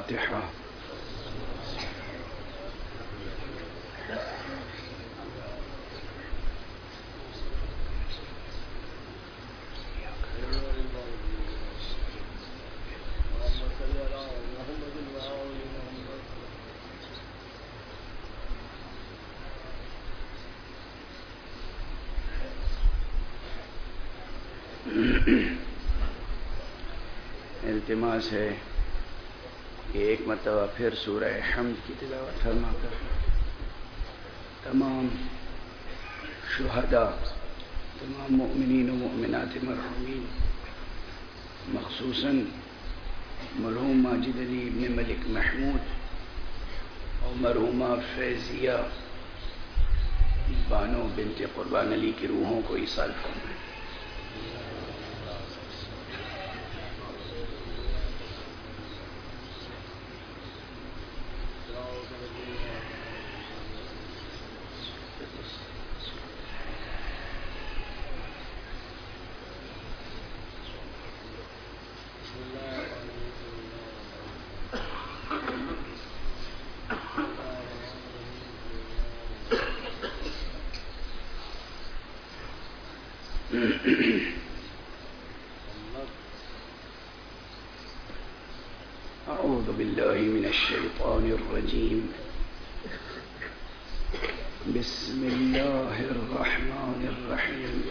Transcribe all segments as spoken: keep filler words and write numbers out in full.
الفاتحة. التماس ہے کہ ایک مرتبہ پھر سورہ حمد کی تلاوت فرما کر تمام شہداء، تمام مؤمنین و مؤمنات مرحومین، مخصوصاً مرحوم ماجد علی ابن ملک محمود اور مرحومہ فیضیہ بانو بنت قربان علی کی روحوں کو ایصال فرمائیں۔ أعوذ بالله من الشيطان الرجيم. بسم الله الرحمن الرحيم.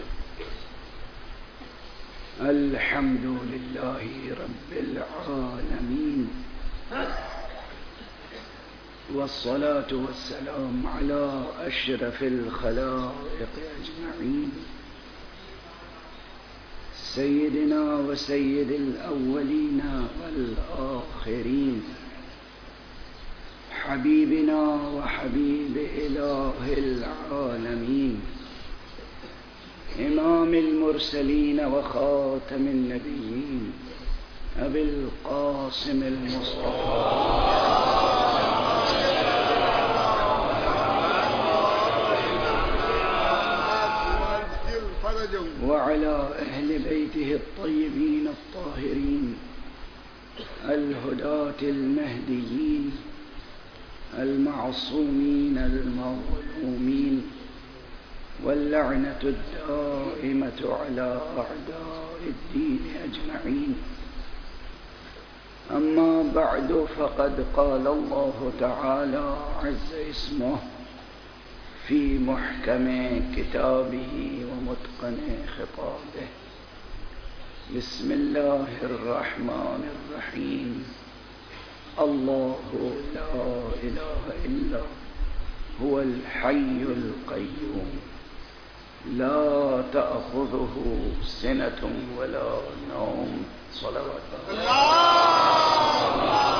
الحمد لله رب العالمين، والصلاة والسلام على أشرف الخلائق أجمعين، سيدنا وسيد الأولين والآخرين، حبيبنا وحبيب إله العالمين، إمام المرسلين وخاتم النبيين، أبي القاسم المصطفى وعلى أهل بيته الطيبين الطاهرين الهداة المهديين المعصومين المظلومين، واللعنة الدائمة على أعداء الدين أجمعين. أما بعد، فقد قال الله تعالى عز اسمه في محكم كتابه ومتقن خطابه. بسم الله الرحمن الرحيم. الله لا إله إلا هو الحي القيوم، لا تأخذه سنة ولا نوم. صلوات الله.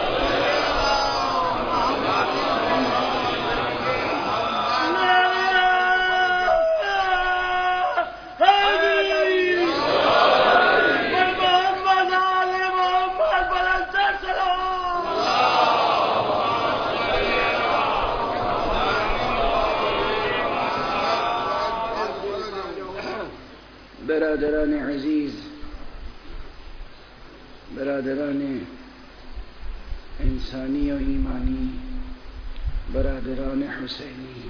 برادران عزیز، برادران انسانی و ایمانی، برادران حسینی،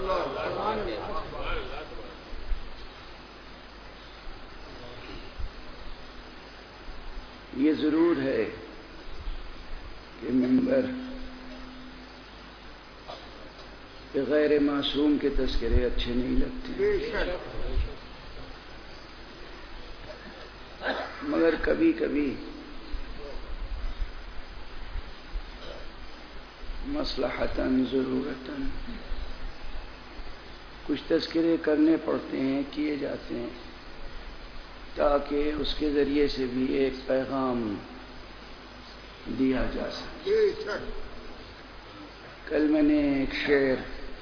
یہ ضرور ہے کہ منبر پہ غیر معصوم کے تذکرے اچھے نہیں لگتے، مگر کبھی کبھی مصلحتاً ضرورتاً کچھ تذکرے کرنے پڑتے ہیں، کیے جاتے ہیں، تاکہ اس کے ذریعے سے بھی ایک پیغام دیا جا سکے۔ کل میں نے ایک شعر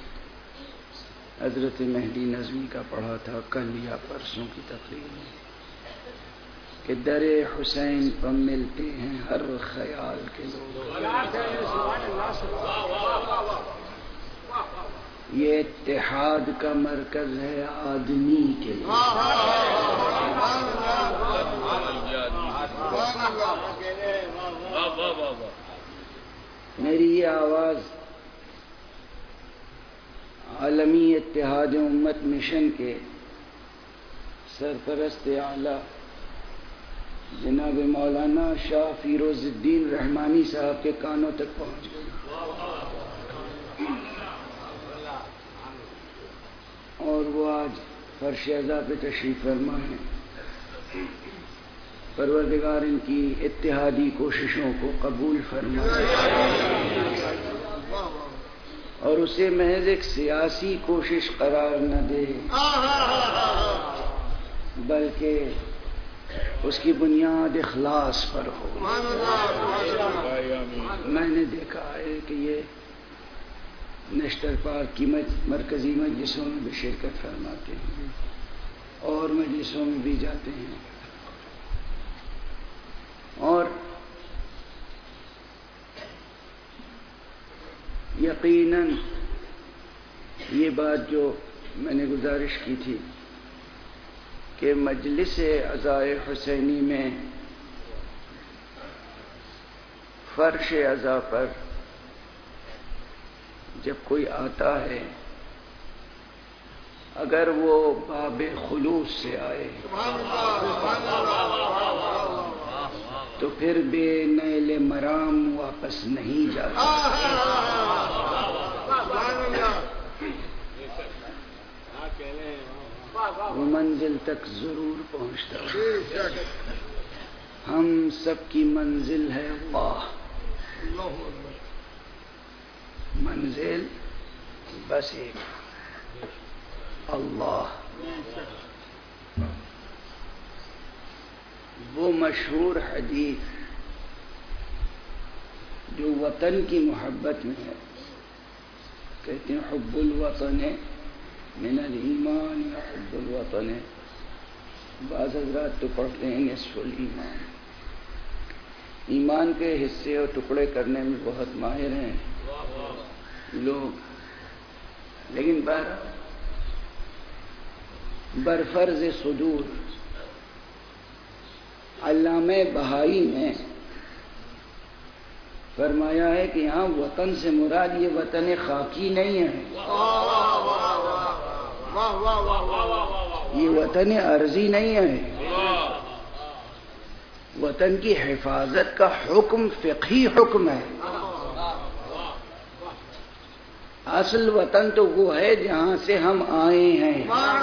حضرت مہدی نظمی کا پڑھا تھا، کل یا پرسوں کی تقریر میں، کہ در حسین پر ملتے ہیں ہر خیال کے لوگ، یہ اتحاد کا مرکز ہے آدمی کے لیے۔ میری یہ آواز عالمی اتحاد امت مشن کے سرپرست اعلیٰ جناب مولانا شاہ فیروز الدین رحمانی صاحب کے کانوں تک پہنچ گئی، اور وہ آج فرش اعضا پہ تشریف فرما ہیں۔ پروردگار ان کی اتحادی کوششوں کو قبول فرمائے اور اسے محض ایک سیاسی کوشش قرار نہ دے، بلکہ اس کی بنیاد اخلاص پر ہو۔ میں نے دیکھا ہے کہ یہ نیشنل پارک کی مرکزی مجلسوں میں بھی شرکت فرماتے ہیں اور مجلسوں میں بھی جاتے ہیں، اور یقیناً یہ بات جو میں نے گزارش کی تھی کہ مجلس عزائے حسینی میں فرش عزا پر جب کوئی آتا ہے، اگر وہ باب خلوص سے آئے تو پھر بے نیل مرام واپس نہیں جاتا، وہ منزل تک ضرور پہنچتا ہے۔ ہم سب کی منزل ہے اللہ، منزل بس ایک اللہ۔ وہ مشہور حدیث جو وطن کی محبت میں ہے، کہتے ہیں حب الوطن من الایمان یا حب الوطن، بعض حضرات تو پڑھتے ہیں نصف الایمان، ایمان کے حصے اور ٹکڑے کرنے میں بہت ماہر ہیں لوگ، لیکن بر برفرض صدور علامہ بہائی نے فرمایا ہے کہ یہاں وطن سے مراد یہ وطن خاکی نہیں ہے، یہ وطن ارضی نہیں ہے، وطن کی حفاظت کا حکم فقہی حکم ہے۔ اصل وطن تو وہ ہے جہاں سے ہم آئے ہیں،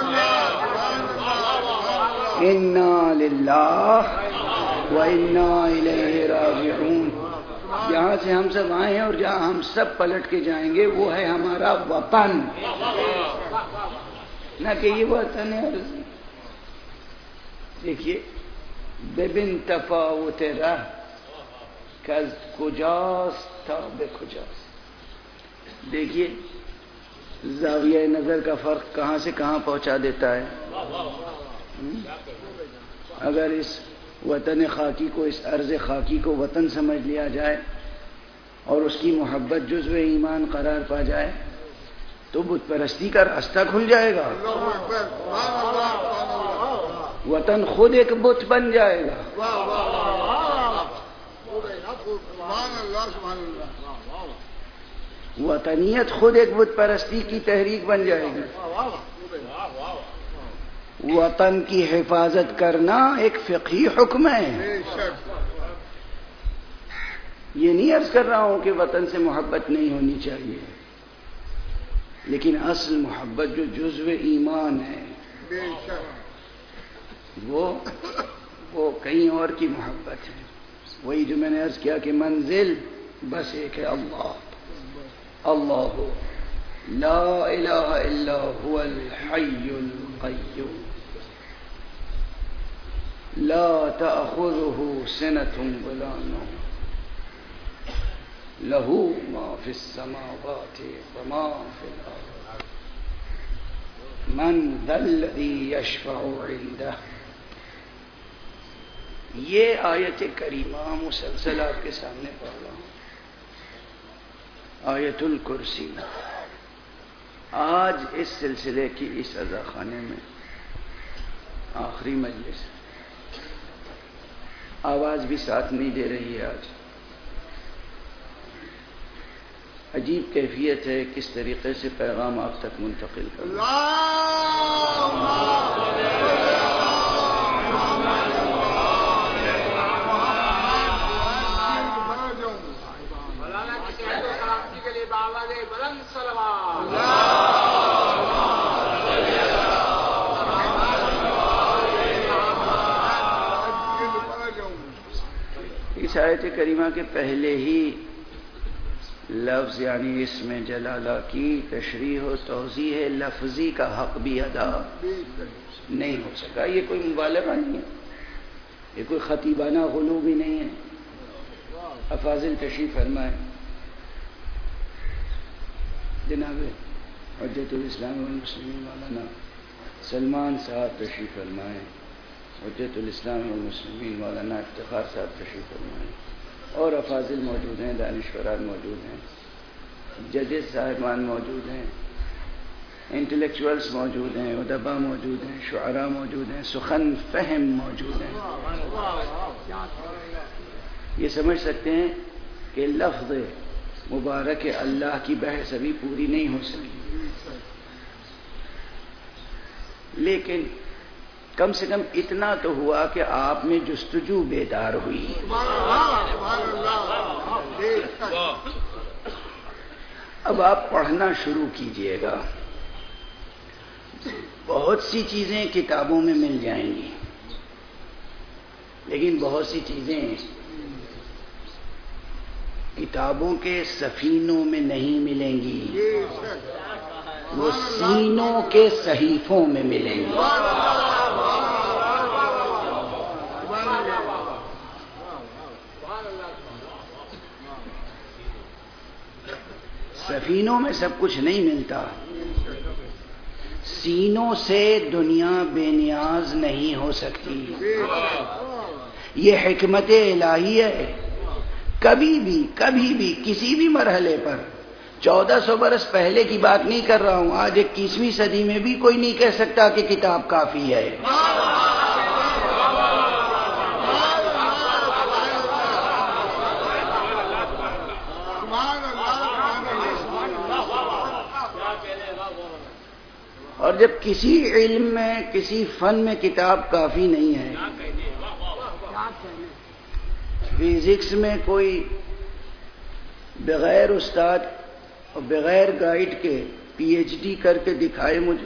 انا للہ و انا الیہ راجعون، جہاں سے ہم سب آئے ہیں اور جہاں ہم سب پلٹ کے جائیں گے وہ ہے ہمارا وطن، نہ کہ یہ وطن ہے۔ دیکھیے ببن تفاوت رہ کز کجاست تا بے کجاست، دیکھیے زاویہ نظر کا فرق کہاں سے کہاں پہنچا دیتا ہے۔ اگر اس وطن خاکی کو، اس ارض خاکی کو وطن سمجھ لیا جائے اور اس کی محبت جزو ایمان قرار پا جائے تو بت پرستی کا راستہ کھل جائے گا، وطن خود ایک بت بن جائے گا۔ وطنیت خود ایک بت پرستی کی تحریک بن جائے گی۔ وطن کی حفاظت کرنا ایک فقہی حکم ہے۔ یہ نہیں عرض کر رہا ہوں کہ وطن سے محبت نہیں ہونی چاہیے، لیکن اصل محبت جو جزو ایمان ہے وہ وہ کہیں اور کی محبت ہے۔ وہی جو میں نے عرض کیا کہ منزل بس ایک ہے اللہ، اللہ لا الہ الا هو الحی القیوم لا تأخذه سنة ولا نوم له ما في السماوات وما في الأرض من ذا الذي يشفع عنده۔ یہ آیت کریمہ مسلسل آپ کے سامنے پڑھ رہا ہوں، آیت الکرسی۔ آج اس سلسلے کی اس عزا خانے میں آخری مجلس، آواز بھی ساتھ نہیں دے رہی ہے آج، عجیب کیفیت ہے، کس طریقے سے پیغام آپ تک منتقل کرنا۔ اس آیت کریمہ کے پہلے ہی لفظ یعنی اس میں جلالہ کی تشریح و توضیح لفظی کا حق بھی ادا نہیں ہو سکا۔ یہ کوئی مبالغہ نہیں ہے، یہ کوئی خطیبانہ غلو بھی نہیں ہے۔ افاضل تشریف فرمائیں، جناب حجت الاسلام والمسلمین مولانا سلمان صاحب تشریف فرمائیں، حجت الاسلام والمسلمین مولانا افتخار صاحب تشریف فرمائیں، اور افاضل موجود ہیں، دانشوران موجود ہیں، ججز صاحبان موجود ہیں، انٹلیکچوئلس موجود ہیں، ادبا موجود ہیں، شعراء موجود ہیں، سخن فہم موجود ہیں۔ یہ سمجھ سکتے ہیں کہ لفظ مبارک اللہ کی بحث ابھی پوری نہیں ہو سکی، لیکن کم سے کم اتنا تو ہوا کہ آپ میں جستجو بیدار ہوئی۔ اب آپ پڑھنا شروع کیجئے گا، بہت سی چیزیں کتابوں میں مل جائیں گی، لیکن بہت سی چیزیں کتابوں کے سفینوں میں نہیں ملیں گی، وہ سینوں کے صحیفوں میں ملیں گی۔ سفینوں میں سب کچھ نہیں ملتا، سینوں سے دنیا بے نیاز نہیں ہو سکتی۔ یہ حکمت الہی ہے، کبھی بھی کبھی بھی کسی بھی مرحلے پر، چودہ سو برس پہلے کی بات نہیں کر رہا ہوں، آج اکیسویں صدی میں بھی کوئی نہیں کہہ سکتا کہ کتاب کافی ہے۔ اور جب کسی علم میں کسی فن میں کتاب کافی نہیں ہے، فزکس میں کوئی بغیر استاد اور بغیر گائیڈ کے پی ایچ ڈی کر کے دکھائے مجھے،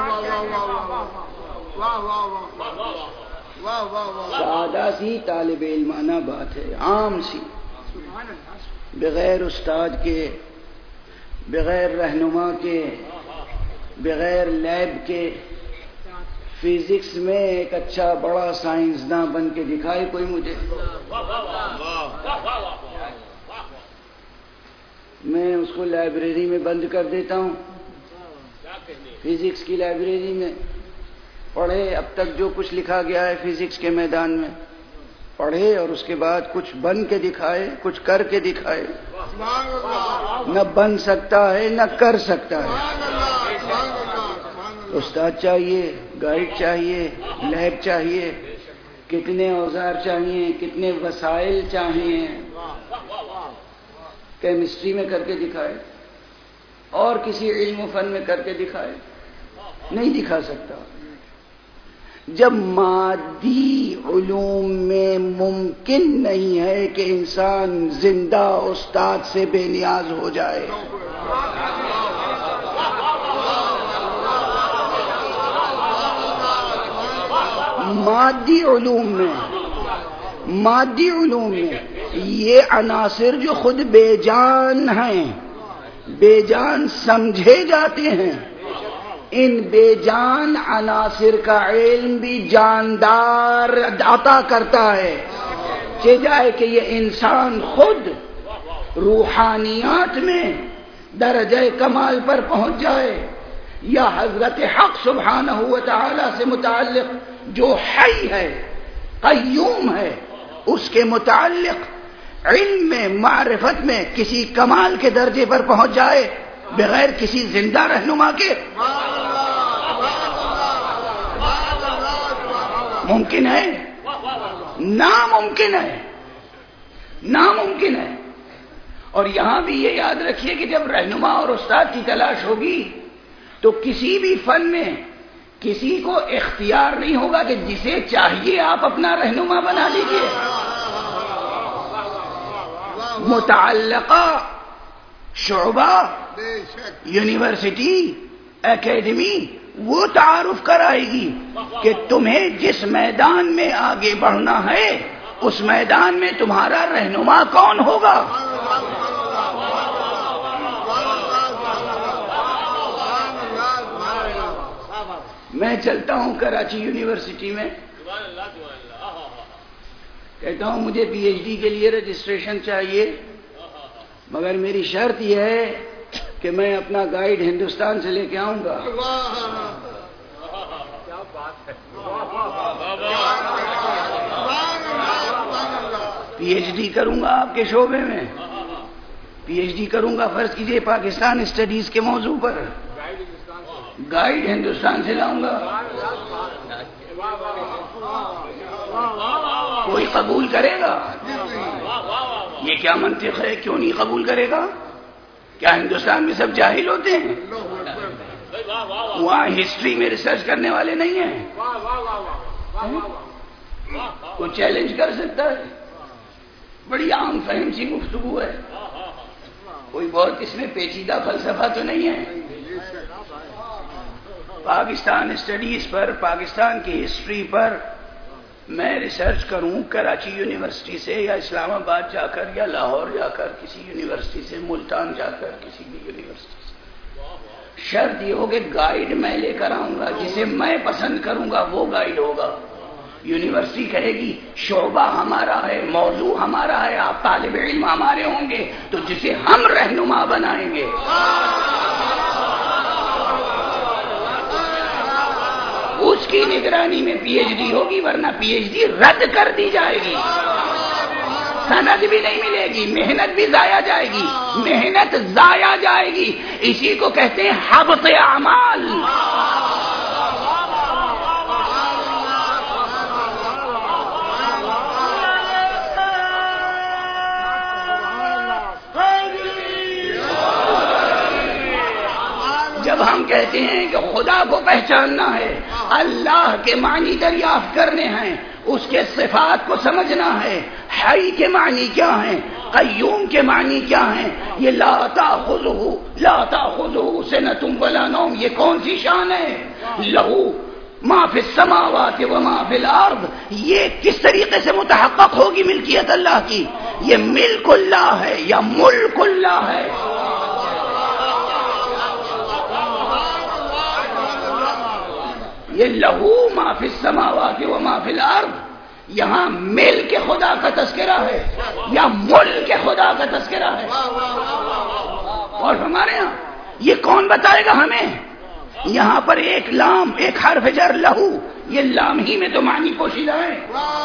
سادہ سی طالب علمانہ بات ہے، عام سی، بغیر استاد کے، بغیر رہنما کے، بغیر لیب کے فزکس میں ایک اچھا بڑا سائنسداں بن کے دکھائے کوئی مجھے، میں اس کو لائبریری میں بند کر دیتا ہوں، فزکس کی لائبریری میں پڑھے، اب تک جو کچھ لکھا گیا ہے فزکس کے میدان میں پڑھے، اور اس کے بعد کچھ بن کے دکھائے، کچھ کر کے دکھائے، نہ بن سکتا ہے نہ کر سکتا ہے۔ استاد چاہیے، گائیڈ چاہیے، لیب چاہیے، کتنے اوزار چاہیے، کتنے وسائل چاہیے، کیمسٹری میں کر کے دکھائے اور کسی علم و فن میں کر کے دکھائے، نہیں دکھا سکتا۔ جب مادی علوم میں ممکن نہیں ہے کہ انسان زندہ استاد سے بے نیاز ہو جائے، مادی علوم میں مادی علوم میں یہ عناصر جو خود بے جان ہیں، بے جان سمجھے جاتے ہیں، ان بے جان عناصر کا علم بھی جاندار عطا کرتا ہے، چہ جائے کہ یہ انسان خود روحانیات میں درجہ کمال پر پہنچ جائے، یا حضرت حق سبحانہ و تعالی سے متعلق جو حی ہے، قیوم ہے، اس کے متعلق علم میں، معرفت میں کسی کمال کے درجے پر پہنچ جائے بغیر کسی زندہ رہنما کے؟ ممکن ہے؟ ناممکن ہے، ناممکن ہے۔ اور یہاں بھی یہ یاد رکھیے کہ جب رہنما اور استاد کی تلاش ہوگی تو کسی بھی فن میں کسی کو اختیار نہیں ہوگا کہ جسے چاہیے آپ اپنا رہنما بنا لیجیے. متعلقہ شعبہ یونیورسٹی اکیڈمی وہ تعارف کرائے گی کہ تمہیں جس میدان میں آگے بڑھنا ہے اس میدان میں تمہارا رہنما کون ہوگا. میں چلتا ہوں کراچی یونیورسٹی میں، کہتا ہوں مجھے پی ایچ ڈی کے لیے رجسٹریشن چاہیے، مگر میری شرط یہ ہے کہ میں اپنا گائیڈ ہندوستان سے لے کے آؤں گا. پی ایچ ڈی کروں گا آپ کے شعبے میں، پی ایچ ڈی کروں گا فرض کیجئے پاکستان اسٹڈیز کے موضوع پر، گائیڈ ہندوستان سے لاؤں گا. کوئی قبول کرے گا؟ یہ کیا منطق ہے؟ کیوں نہیں قبول کرے گا؟ کیا ہندوستان میں سب جاہل ہوتے ہیں؟ وہاں ہسٹری میں ریسرچ کرنے والے نہیں ہیں؟ کوئی چیلنج کر سکتا ہے؟ بڑی عام فہم سی گفتگو ہے، کوئی بہت اس میں پیچیدہ فلسفہ تو نہیں ہے. پاکستان اسٹڈیز پر، پاکستان کی ہسٹری پر میں ریسرچ کروں کراچی یونیورسٹی سے یا اسلام آباد جا کر یا لاہور جا کر کسی یونیورسٹی سے، ملتان جا کر کسی بھی یونیورسٹی سے، شرط یہ ہو کہ گائیڈ میں لے کر آؤں گا، جسے میں پسند کروں گا وہ گائیڈ ہوگا. یونیورسٹی کہے گی شعبہ ہمارا ہے، موضوع ہمارا ہے، آپ طالب علم ہمارے ہوں گے، تو جسے ہم رہنما بنائیں گے اس کی نگرانی میں پی ایچ ڈی ہوگی، ورنہ پی ایچ ڈی رد کر دی جائے گی، سند بھی نہیں ملے گی، محنت بھی ضائع جائے گی، محنت ضائع جائے گی. اسی کو کہتے ہیں حبط اعمال. جب ہم کہتے ہیں کہ خدا کو پہچاننا ہے، اللہ کے معنی دریافت کرنے ہیں، اس کے صفات کو سمجھنا ہے، حی کے معنی کیا ہیں، قیوم کے معنی کیا ہیں، یہ لا تأخذہ لا تأخذہ سنۃ ولا نوم، یہ کون سی شان ہے؟ لہو ما فی السماوات و ما فی الارض، یہ کس طریقے سے متحقق ہوگی ملکیت اللہ کی؟ یہ ملک اللہ ہے یا ملک اللہ ہے؟ یہ لہو ما فی السماوات و ما فی الارض، یہاں ملک خدا کا تذکرہ ہے یا ملک خدا کا تذکرہ ہے؟ اور ہمارے ہاں یہ کون بتائے گا ہمیں؟ یہاں پر ایک لام، ایک حرف جر لہو، یہ لام ہی میں تو معنی پوشیدہ ہے.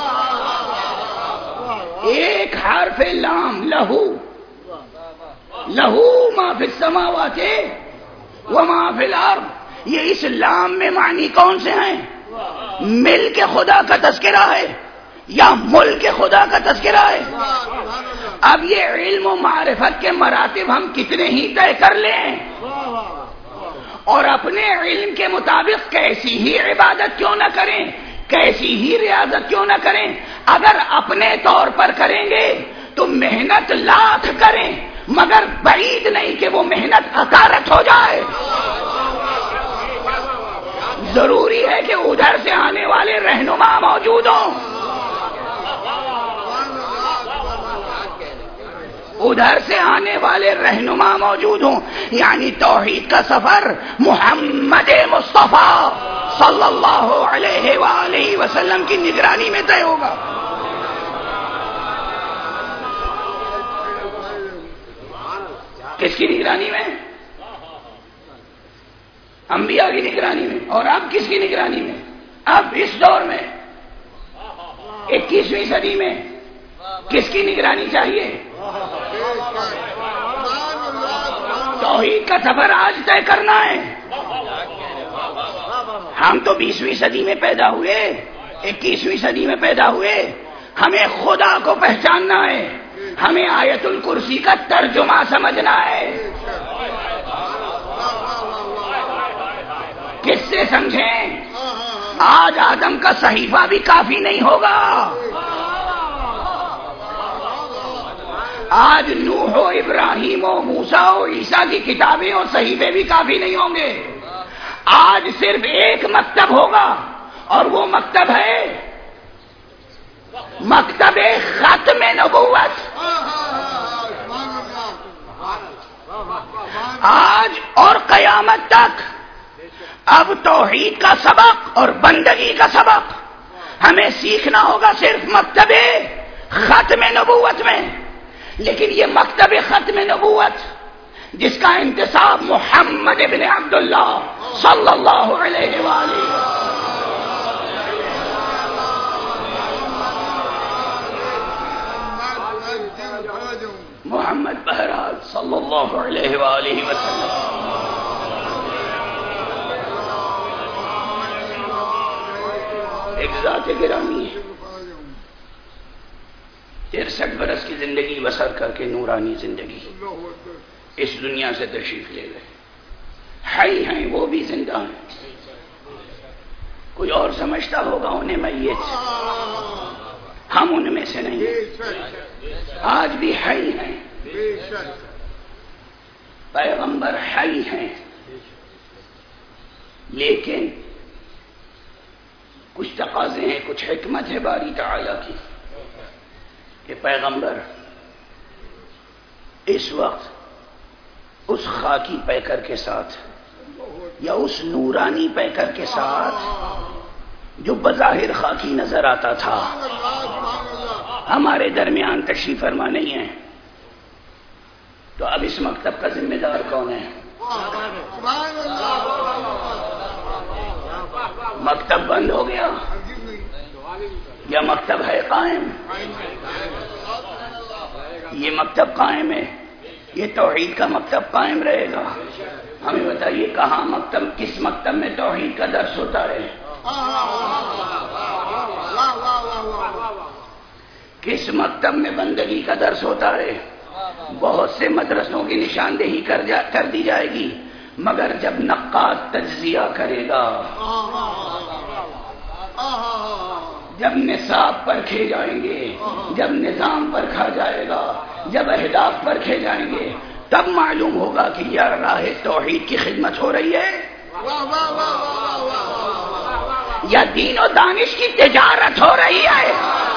ایک حرف لام لہو، لہو ما فی السماوات و ما فی الارض، یہ اس لام میں معنی کون سے ہیں؟ ملک خدا کا تذکرہ ہے یا ملک خدا کا تذکرہ ہے؟ اب یہ علم و معرفت کے مراتب ہم کتنے ہی طے کر لیں اور اپنے علم کے مطابق کیسی ہی عبادت کیوں نہ کریں، کیسی ہی ریاضت کیوں نہ کریں، اگر اپنے طور پر کریں گے تو محنت لاکھ کریں مگر بعید نہیں کہ وہ محنت حقارت ہو جائے. ضروری ہے کہ ادھر سے آنے والے رہنما موجود ہوں، ادھر سے آنے والے رہنما موجود ہوں، یعنی توحید کا سفر محمد مصطفیٰ صلی اللہ علیہ وآلہ وسلم کی نگرانی میں طے ہوگا. کس کی نگرانی میں؟ انبیاء کی نگرانی میں. اور اب کس کی نگرانی میں؟ اب اس دور میں اکیسویں صدی میں کس کی نگرانی چاہیے؟ توحید کا سفر آج طے کرنا ہے. ہم تو بیسویں صدی میں پیدا ہوئے، اکیسویں صدی میں پیدا ہوئے، ہمیں خدا کو پہچاننا ہے، ہمیں آیت الکرسی کا ترجمہ سمجھنا ہے. کس سے سمجھیں؟ آج آدم کا صحیفہ بھی کافی نہیں ہوگا. آج نوح و ابراہیم و موسیٰ و عیسیٰ کی کتابیں اور صحیفے بھی کافی نہیں ہوں گے. آج صرف ایک مکتب ہوگا اور وہ مکتب ہے مکتب ختم نبوت. آج اور قیامت تک اب توحید کا سبق اور بندگی کا سبق ہمیں سیکھنا ہوگا صرف مکتب ختم نبوت میں. لیکن یہ مکتب ختم نبوت جس کا انتصاب محمد ابن عبداللہ صلی اللہ علیہ وآلہ محمد بہرحال صلی اللہ علیہ وآلہ وسلم ایک ذات گرامی ہے. ترسٹھ برس کی زندگی بسر کر کے نورانی زندگی اس دنیا سے تشریف لے گئے. حی ہیں وہ بھی زندہ ہیں. کوئی اور سمجھتا ہوگا انہیں میت، ہم ان میں سے نہیں ہیں. آج بھی حی ہیں، پیغمبر حی ہیں، لیکن کچھ تقاضے ہیں، کچھ حکمت ہے باری تعالیٰ کی کہ پیغمبر اس وقت اس خاکی پیکر کے ساتھ یا اس نورانی پیکر کے ساتھ جو بظاہر خاکی نظر آتا تھا ہمارے درمیان تشریف فرما نہیں ہے. تو اب اس مکتب کا ذمہ دار کون ہے؟ مکتب بند ہو گیا یا مکتب ہے قائم؟ یہ مکتب قائم ہے، یہ توحید کا مکتب قائم رہے گا. ہمیں بتائیے کہاں مکتب، کس مکتب میں توحید کا درس ہوتا ہے؟ کس مکتب میں بندگی کا درس ہوتا ہے؟ بہت سے مدرسوں کی نشاندہی کر جا کر دی جائے گی، مگر جب نقاد تجزیہ کرے گا، جب نصاب پرکھے جائیں گے، جب نظام پرکھا جائے گا، جب اہداف پرکھے جائیں گے، تب معلوم ہوگا کہ یہ راہ توحید کی خدمت ہو رہی ہے یا دین و دانش کی تجارت ہو رہی ہے.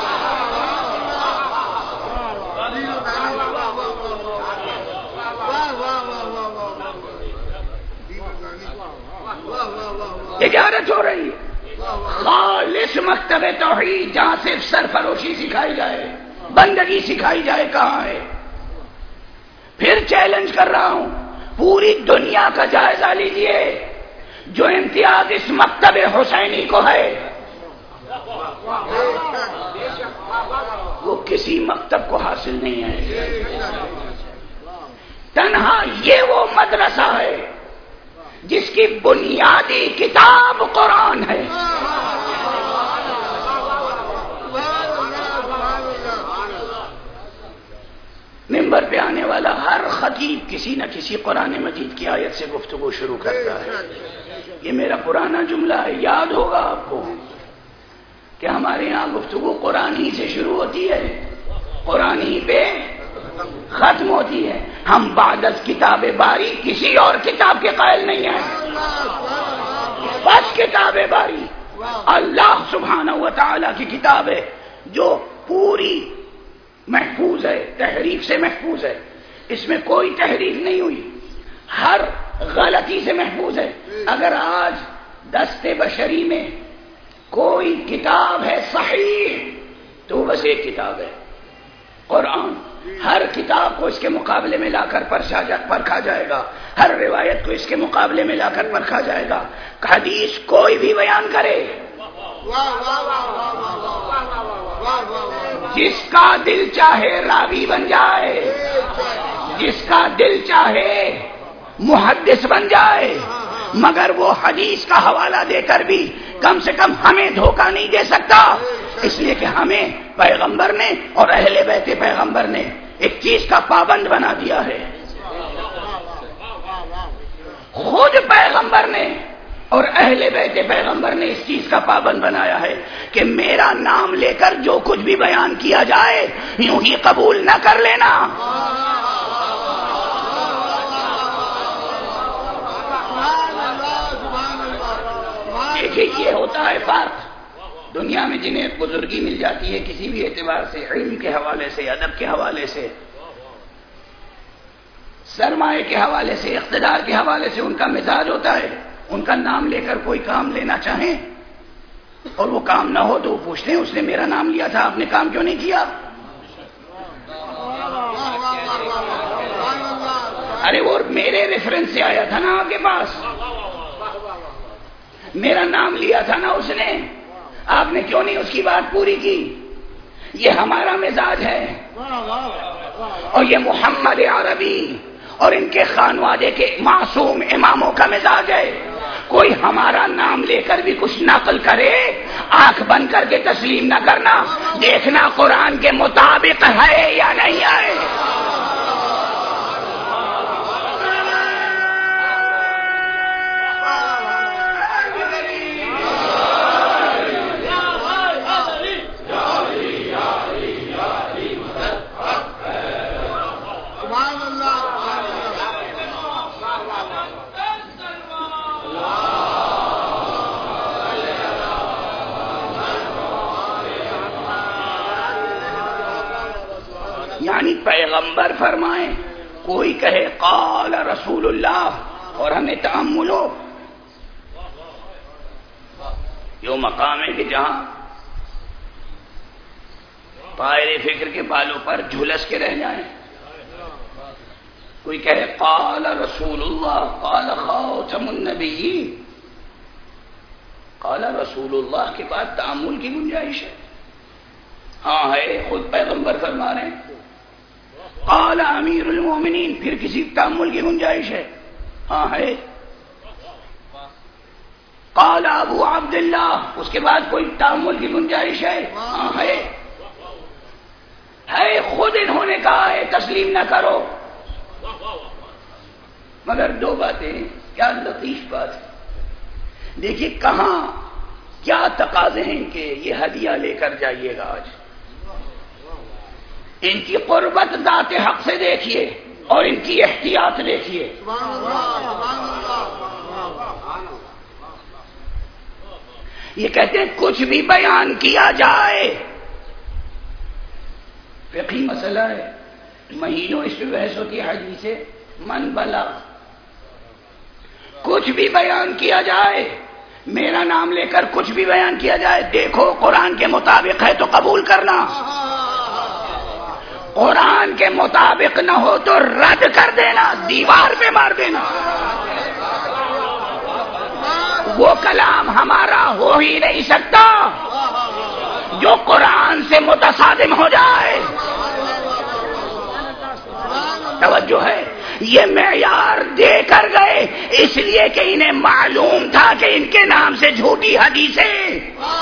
تجارت ہو رہی ہے. خالص مکتب توحید جہاں صرف سرفروشی سکھائی جائے، بندگی سکھائی جائے، کہاں ہے؟ پھر چیلنج کر رہا ہوں، پوری دنیا کا جائزہ لیجئے، جو امتیاز اس مکتب حسینی کو ہے وہ کسی مکتب کو حاصل نہیں ہے. تنہا یہ وہ مدرسہ ہے جس کی بنیادی کتاب قرآن ہے. ممبر پہ آنے والا ہر خطیب کسی نہ کسی قرآن مجید کی آیت سے گفتگو شروع کرتا ہے. یہ میرا پرانا جملہ ہے، یاد ہوگا آپ کو کہ ہمارے یہاں گفتگو قرآن ہی سے شروع ہوتی ہے، قرآن ہی پہ ختم ہوتی ہے. ہم بعد از کتاب باری کسی اور کتاب کے قائل نہیں ہیں، بس کتاب باری اللہ سبحانہ و تعالی کی کتاب ہے جو پوری محفوظ ہے، تحریف سے محفوظ ہے. اس میں کوئی تحریف نہیں ہوئی، ہر غلطی سے محفوظ ہے. اگر آج دست بشری میں کوئی کتاب ہے صحیح تو بس ایک کتاب ہے قرآن. ہر کتاب کو اس کے مقابلے میں لا کر پرچا جا پرکھا جائے گا، ہر روایت کو اس کے مقابلے میں لا کر پرکھا جائے گا. حدیث کوئی بھی بیان کرے، جس کا دل چاہے راوی بن جائے، جس کا دل چاہے محدث بن جائے، مگر وہ حدیث کا حوالہ دے کر بھی کم سے کم ہمیں دھوکہ نہیں دے سکتا. اس لیے کہ ہمیں پیغمبر نے اور اہل بیت پیغمبر نے ایک چیز کا پابند بنا دیا ہے. خود پیغمبر نے اور اہل بیت پیغمبر نے اس چیز کا پابند بنایا ہے کہ میرا نام لے کر جو کچھ بھی بیان کیا جائے یوں ہی قبول نہ کر لینا. دیکھیے یہ ہوتا ہے فرق. دنیا میں جنہیں بزرگی مل جاتی ہے کسی بھی اعتبار سے، علم کے حوالے سے، ادب کے حوالے سے، سرمایہ کے حوالے سے، اقتدار کے حوالے سے، ان کا مزاج ہوتا ہے ان کا نام لے کر کوئی کام لینا چاہیں اور وہ کام نہ ہو تو وہ پوچھتے ہیں اس نے میرا نام لیا تھا، آپ نے کام کیوں نہیں کیا؟ ارے وہ میرے ریفرنس سے آیا تھا نا آپ کے پاس، میرا نام لیا تھا نا اس نے، آپ نے کیوں نہیں اس کی بات پوری کی؟ یہ ہمارا مزاج ہے اور یہ محمد عربی اور ان کے خانوادے کے معصوم اماموں کا مزاج ہے. کوئی ہمارا نام لے کر بھی کچھ نقل کرے آنکھ بند کر کے تسلیم نہ کرنا، دیکھنا قرآن کے مطابق ہے یا نہیں ہے. یعنی پیغمبر فرمائیں، کوئی کہے قال رسول اللہ اور ہمیں تأمل ہو، یہ مقام ہے کہ جہاں طائر فکر کے بالوں پر جھلس کے رہ جائیں. کوئی کہے قال رسول اللہ قال خاتم النبیین، قال رسول اللہ کے بعد تأمل کی گنجائش ہے؟ ہاں ہے، خود پیغمبر فرما رہے ہیں. قال امیر المومنین، پھر کسی تأمل کی گنجائش ہے؟ ہاں ہے. قال ابو عبداللہ، اس کے بعد کوئی تأمل کی گنجائش ہے؟ ہاں ہے. ہے خود انہوں نے کہا ہے تسلیم نہ کرو. مگر دو باتیں، کیا لطیف بات ہے. دیکھیے کہاں کیا تقاضے ہیں ان کے، یہ ہدیہ لے کر جائیے گا. آج ان کی قربت ذات حق سے دیکھیے اور ان کی احتیاط دیکھیے. یہ کہتے ہیں کچھ بھی بیان کیا جائے، فقہی مسئلہ ہے، مہینوں اس پہ بحث ہوتی ہے حدیث سے من بلغ. کچھ بھی بیان کیا جائے، میرا نام لے کر کچھ بھی بیان کیا جائے، دیکھو قرآن کے مطابق ہے تو قبول کرنا، قرآن کے مطابق نہ ہو تو رد کر دینا، دیوار پہ مار دینا. وہ کلام ہمارا ہو ہی نہیں سکتا جو قرآن سے متصادم ہو جائے. توجہ ہے، یہ معیار دے کر گئے اس لیے کہ انہیں معلوم تھا کہ ان کے نام سے جھوٹی حدیثیں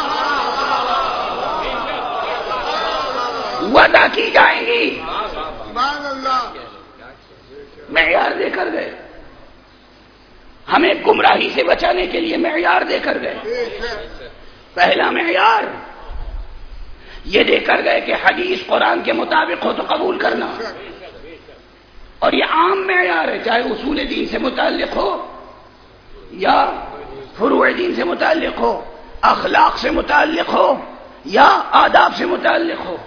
وعدہ کی جائیں گی. معیار دے کر گئے، ہمیں گمراہی سے بچانے کے لیے معیار دے کر گئے. پہلا معیار یہ دے کر گئے کہ حدیث قرآن کے مطابق ہو تو قبول کرنا، اور یہ عام معیار ہے، چاہے اصول دین سے متعلق ہو یا فروع دین سے متعلق ہو، اخلاق سے متعلق ہو یا آداب سے متعلق ہو.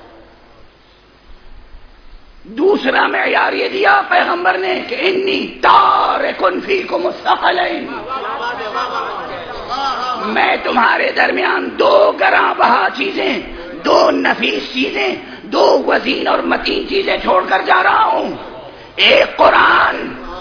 دوسرا معیار یہ دیا پیغمبر نے کہ انی تارکن فیکم الثقلین، میں تمہارے درمیان دو گراں بہا چیزیں، دو نفیس چیزیں، دو وزین اور متین چیزیں چھوڑ کر جا رہا ہوں. ایک قرآن،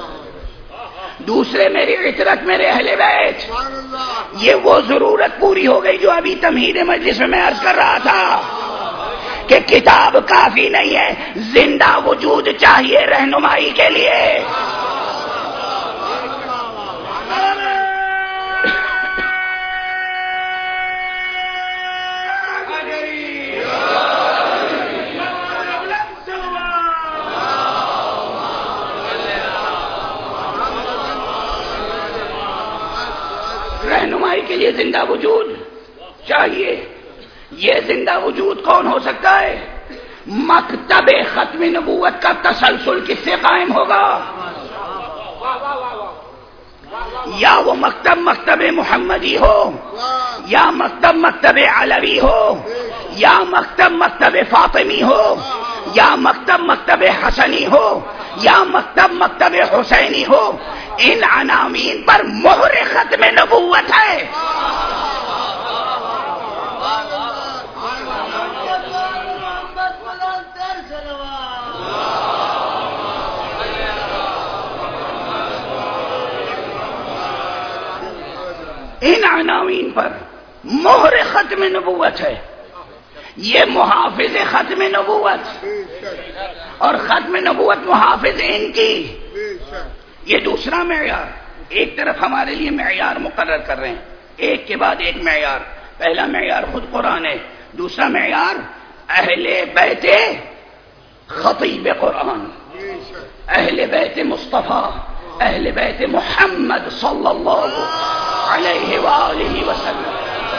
دوسرے میری عطرت، میرے اہل بیت. یہ وہ ضرورت پوری ہو گئی جو ابھی تمہید مجلس میں میں عرض کر رہا تھا کہ کتاب کافی نہیں ہے، زندہ وجود چاہیے رہنمائی کے لیے. لیے زندہ وجود چاہیے. یہ زندہ وجود کون ہو سکتا ہے؟ مکتب ختم نبوت کا تسلسل کس سے قائم ہوگا؟ یا وہ مکتب مکتب محمدی ہو، یا مکتب مکتب علوی ہو، یا مکتب مکتب فاطمی ہو، یا مکتب مکتب حسنی ہو، یا مکتب مکتب حسینی ہو. ان عناوین پر مہر ختم نبوت ہے. ان عناوین پر مہر ختم نبوت ہے. یہ محافظ ختم نبوت اور ختم نبوت محافظ ان کی. یہ دوسرا معیار. ایک طرف ہمارے لیے معیار مقرر کر رہے ہیں، ایک کے بعد ایک معیار. پہلا معیار خود قرآن ہے، دوسرا معیار اہل بیت خطیب قرآن، اہل بیت مصطفیٰ، اہل بیت محمد صلی اللہ علیہ وآلہ وسلم.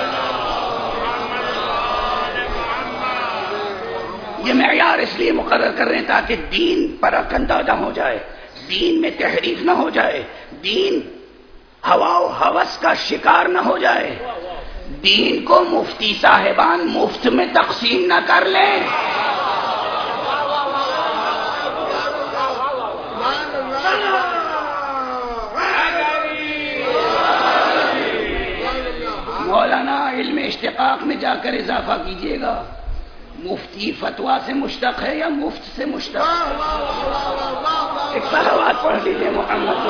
یہ معیار اس لیے مقرر کر رہے ہیں تاکہ دین پراکندا نہ ہو جائے، دین میں تحریف نہ ہو جائے، دین ہوا و ہوس کا شکار نہ ہو جائے، دین کو مفتی صاحبان مفت میں تقسیم نہ کر لیں. مولانا علم اشتقاق میں جا کر اضافہ کیجئے گا، مفتی فتویٰ سے مشتق ہے یا مفت سے مشتق؟ ایک صلوات پڑھ لیجیے محمد.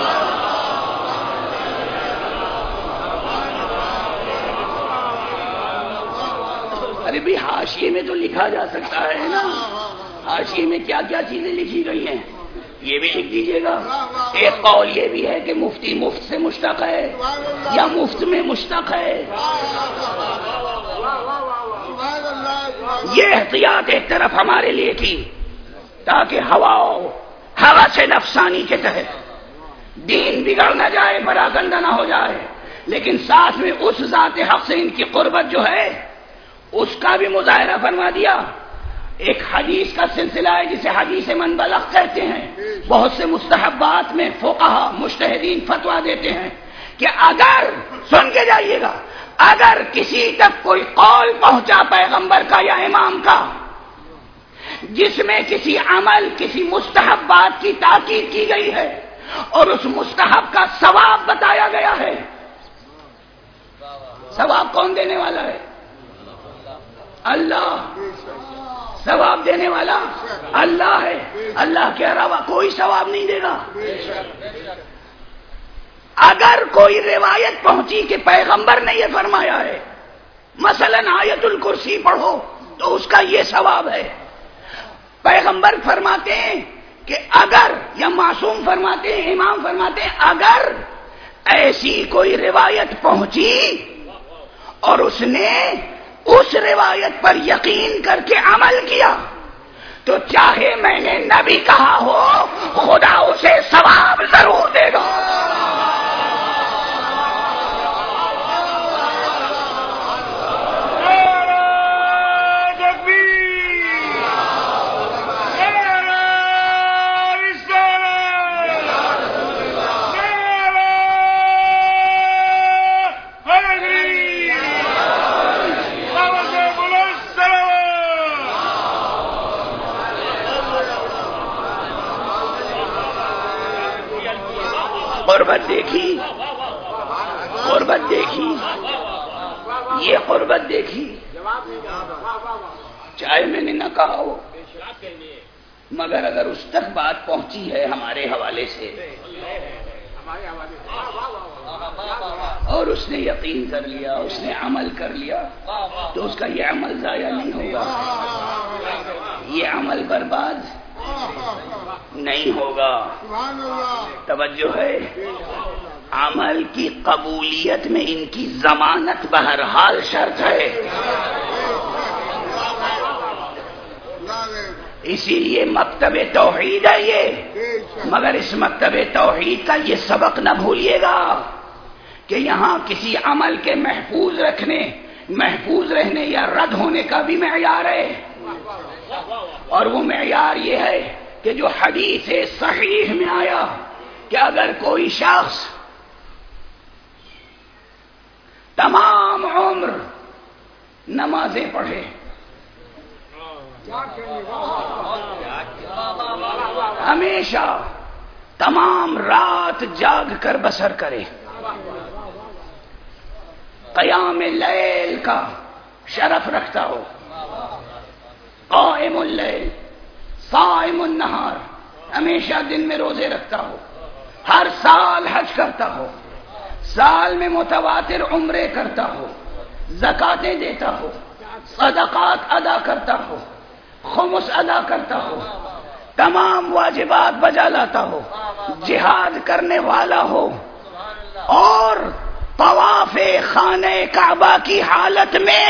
ارے بھی حاشیے میں تو لکھا جا سکتا ہے نا، حاشیے میں کیا کیا چیزیں لکھی گئی ہیں یہ بھی لکھ دیجیے گا. ایک قول یہ بھی ہے کہ مفتی مفت سے مشتق ہے یا مفت میں مشتق ہے. یہ احتیاط ایک طرف ہمارے لیے کی تاکہ ہوا ہوا سے نفسانی کے تحت دین بگڑ نہ جائے، پراکندا نہ ہو جائے، لیکن ساتھ میں اس ذات حق سے ان کی قربت جو ہے اس کا بھی مظاہرہ فرما دیا. ایک حدیث کا سلسلہ ہے جسے حدیث من بلغ کہتے ہیں. بہت سے مستحبات میں فقہا مجتہدین فتویٰ دیتے ہیں کہ اگر، سن کے جائیے گا، اگر کسی تک کوئی قول پہنچا پیغمبر کا یا امام کا جس میں کسی عمل، کسی مستحب بات کی تاکید کی گئی ہے اور اس مستحب کا ثواب بتایا گیا ہے، ثواب کون دینے والا ہے؟ اللہ. ثواب دینے والا اللہ ہے، اللہ کے علاوہ کوئی ثواب نہیں دے گا. اگر کوئی روایت پہنچی کہ پیغمبر نے یہ فرمایا ہے، مثلا آیت الکرسی پڑھو تو اس کا یہ ثواب ہے. پیغمبر فرماتے ہیں کہ اگر، یا معصوم فرماتے ہیں، امام فرماتے ہیں اگر ایسی کوئی روایت پہنچی اور اس نے اس روایت پر یقین کر کے عمل کیا تو چاہے میں نے نبی کہا ہو خدا اسے ثواب ضرور دے گا. قربت دیکھی، قربت دیکھی، یہ قربت دیکھی. چاہے میں نے نہ کہا ہو مگر اگر اس تک بات پہنچی ہے ہمارے حوالے سے اور اس نے یقین کر لیا، اس نے عمل کر لیا تو اس کا یہ عمل ضائع نہیں ہوگا، یہ عمل برباد نہیں ہوگا. توجہ ہے، عمل کی قبولیت میں ان کی ضمانت بہرحال شرط ہے. اسی لیے مکتب توحید ہے یہ. مگر اس مکتب توحید کا یہ سبق نہ بھولیے گا کہ یہاں کسی عمل کے محفوظ رکھنے محفوظ رہنے یا رد ہونے کا بھی معیار ہے، اور وہ معیار یہ ہے کہ جو حدیث صحیح میں آیا کہ اگر کوئی شخص تمام عمر نمازیں پڑھے، ہمیشہ تمام رات جاگ کر بسر کرے، قیام اللیل کا شرف رکھتا ہو، قائم اللیل صائم النہار، ہمیشہ دن میں روزے رکھتا ہو، ہر سال حج کرتا ہو، سال میں متواتر عمرے کرتا ہو، زکاتیں دیتا ہو، صدقات ادا کرتا ہو، خمس ادا کرتا ہو، تمام واجبات بجا لاتا ہو، جہاد کرنے والا ہو، اور طواف خانہ کعبہ کی حالت میں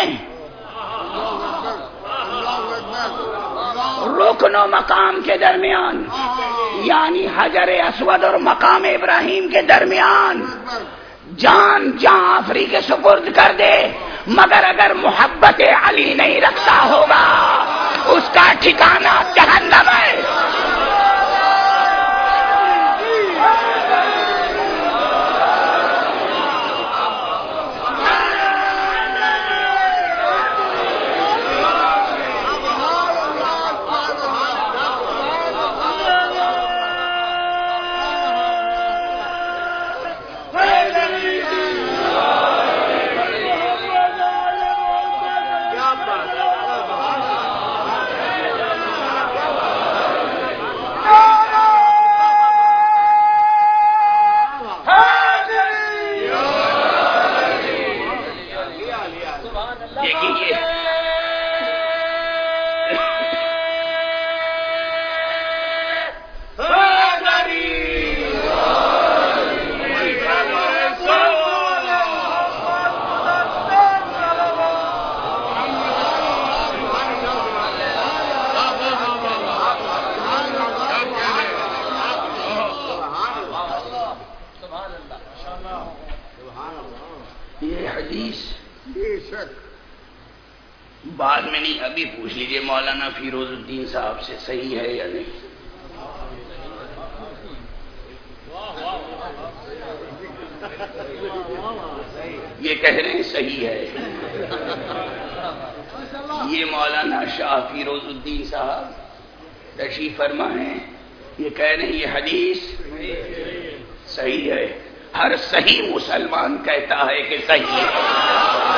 رکن و مقام کے درمیان، یعنی حجر اسود اور مقام ابراہیم کے درمیان جان جان آفری کے سپرد کر دے، مگر اگر محبت علی نہیں رکھتا ہوگا اس کا ٹھکانہ جہنم ہے۔ بعد میں نہیں، ابھی پوچھ لیجئے مولانا فیروز الدین صاحب سے صحیح ہے یا نہیں۔ یہ کہہ رہے ہیں صحیح ہے، یہ مولانا شاہ فیروز الدین صاحب تشریف فرما ہیں، یہ کہہ رہے ہیں یہ حدیث صحیح ہے۔ ہر صحیح مسلمان کہتا ہے کہ صحیح ہے۔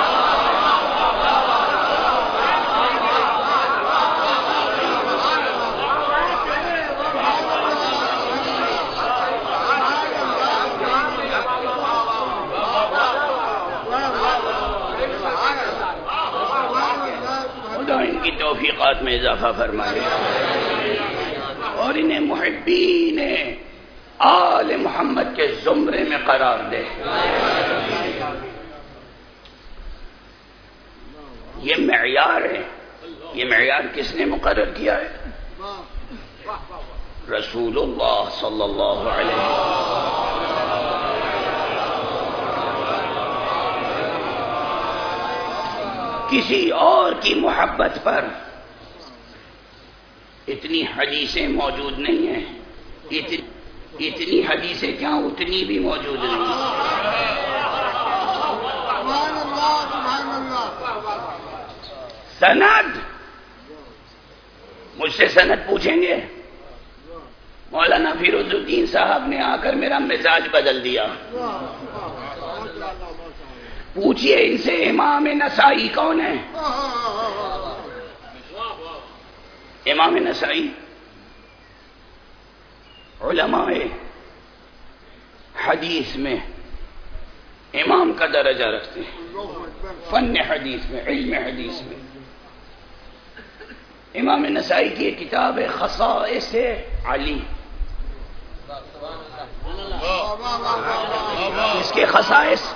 توفیقات میں اضافہ فرمائے اور انہیں محبین آل محمد کے زمرے میں قرار دے۔ یہ معیار ہے، یہ معیار کس نے مقرر کیا ہے؟ رسول اللہ صلی اللہ علیہ وسلم۔ کسی اور کی محبت پر اتنی حدیثیں موجود نہیں ہیں، اتنی, اتنی حدیثیں کیا اتنی بھی موجود نہیں ہیں۔ سند، مجھ سے سند پوچھیں گے؟ مولانا فیروز الدین صاحب نے آ کر میرا مزاج بدل دیا۔ پوچھئے ان سے امام نسائی کون ہے؟ امام نسائی علماء حدیث میں امام کا درجہ رکھتے ہیں، فن حدیث میں، علم حدیث میں۔ امام نسائی کی ایک کتاب ہے خصائص علی، اس کے خصائص،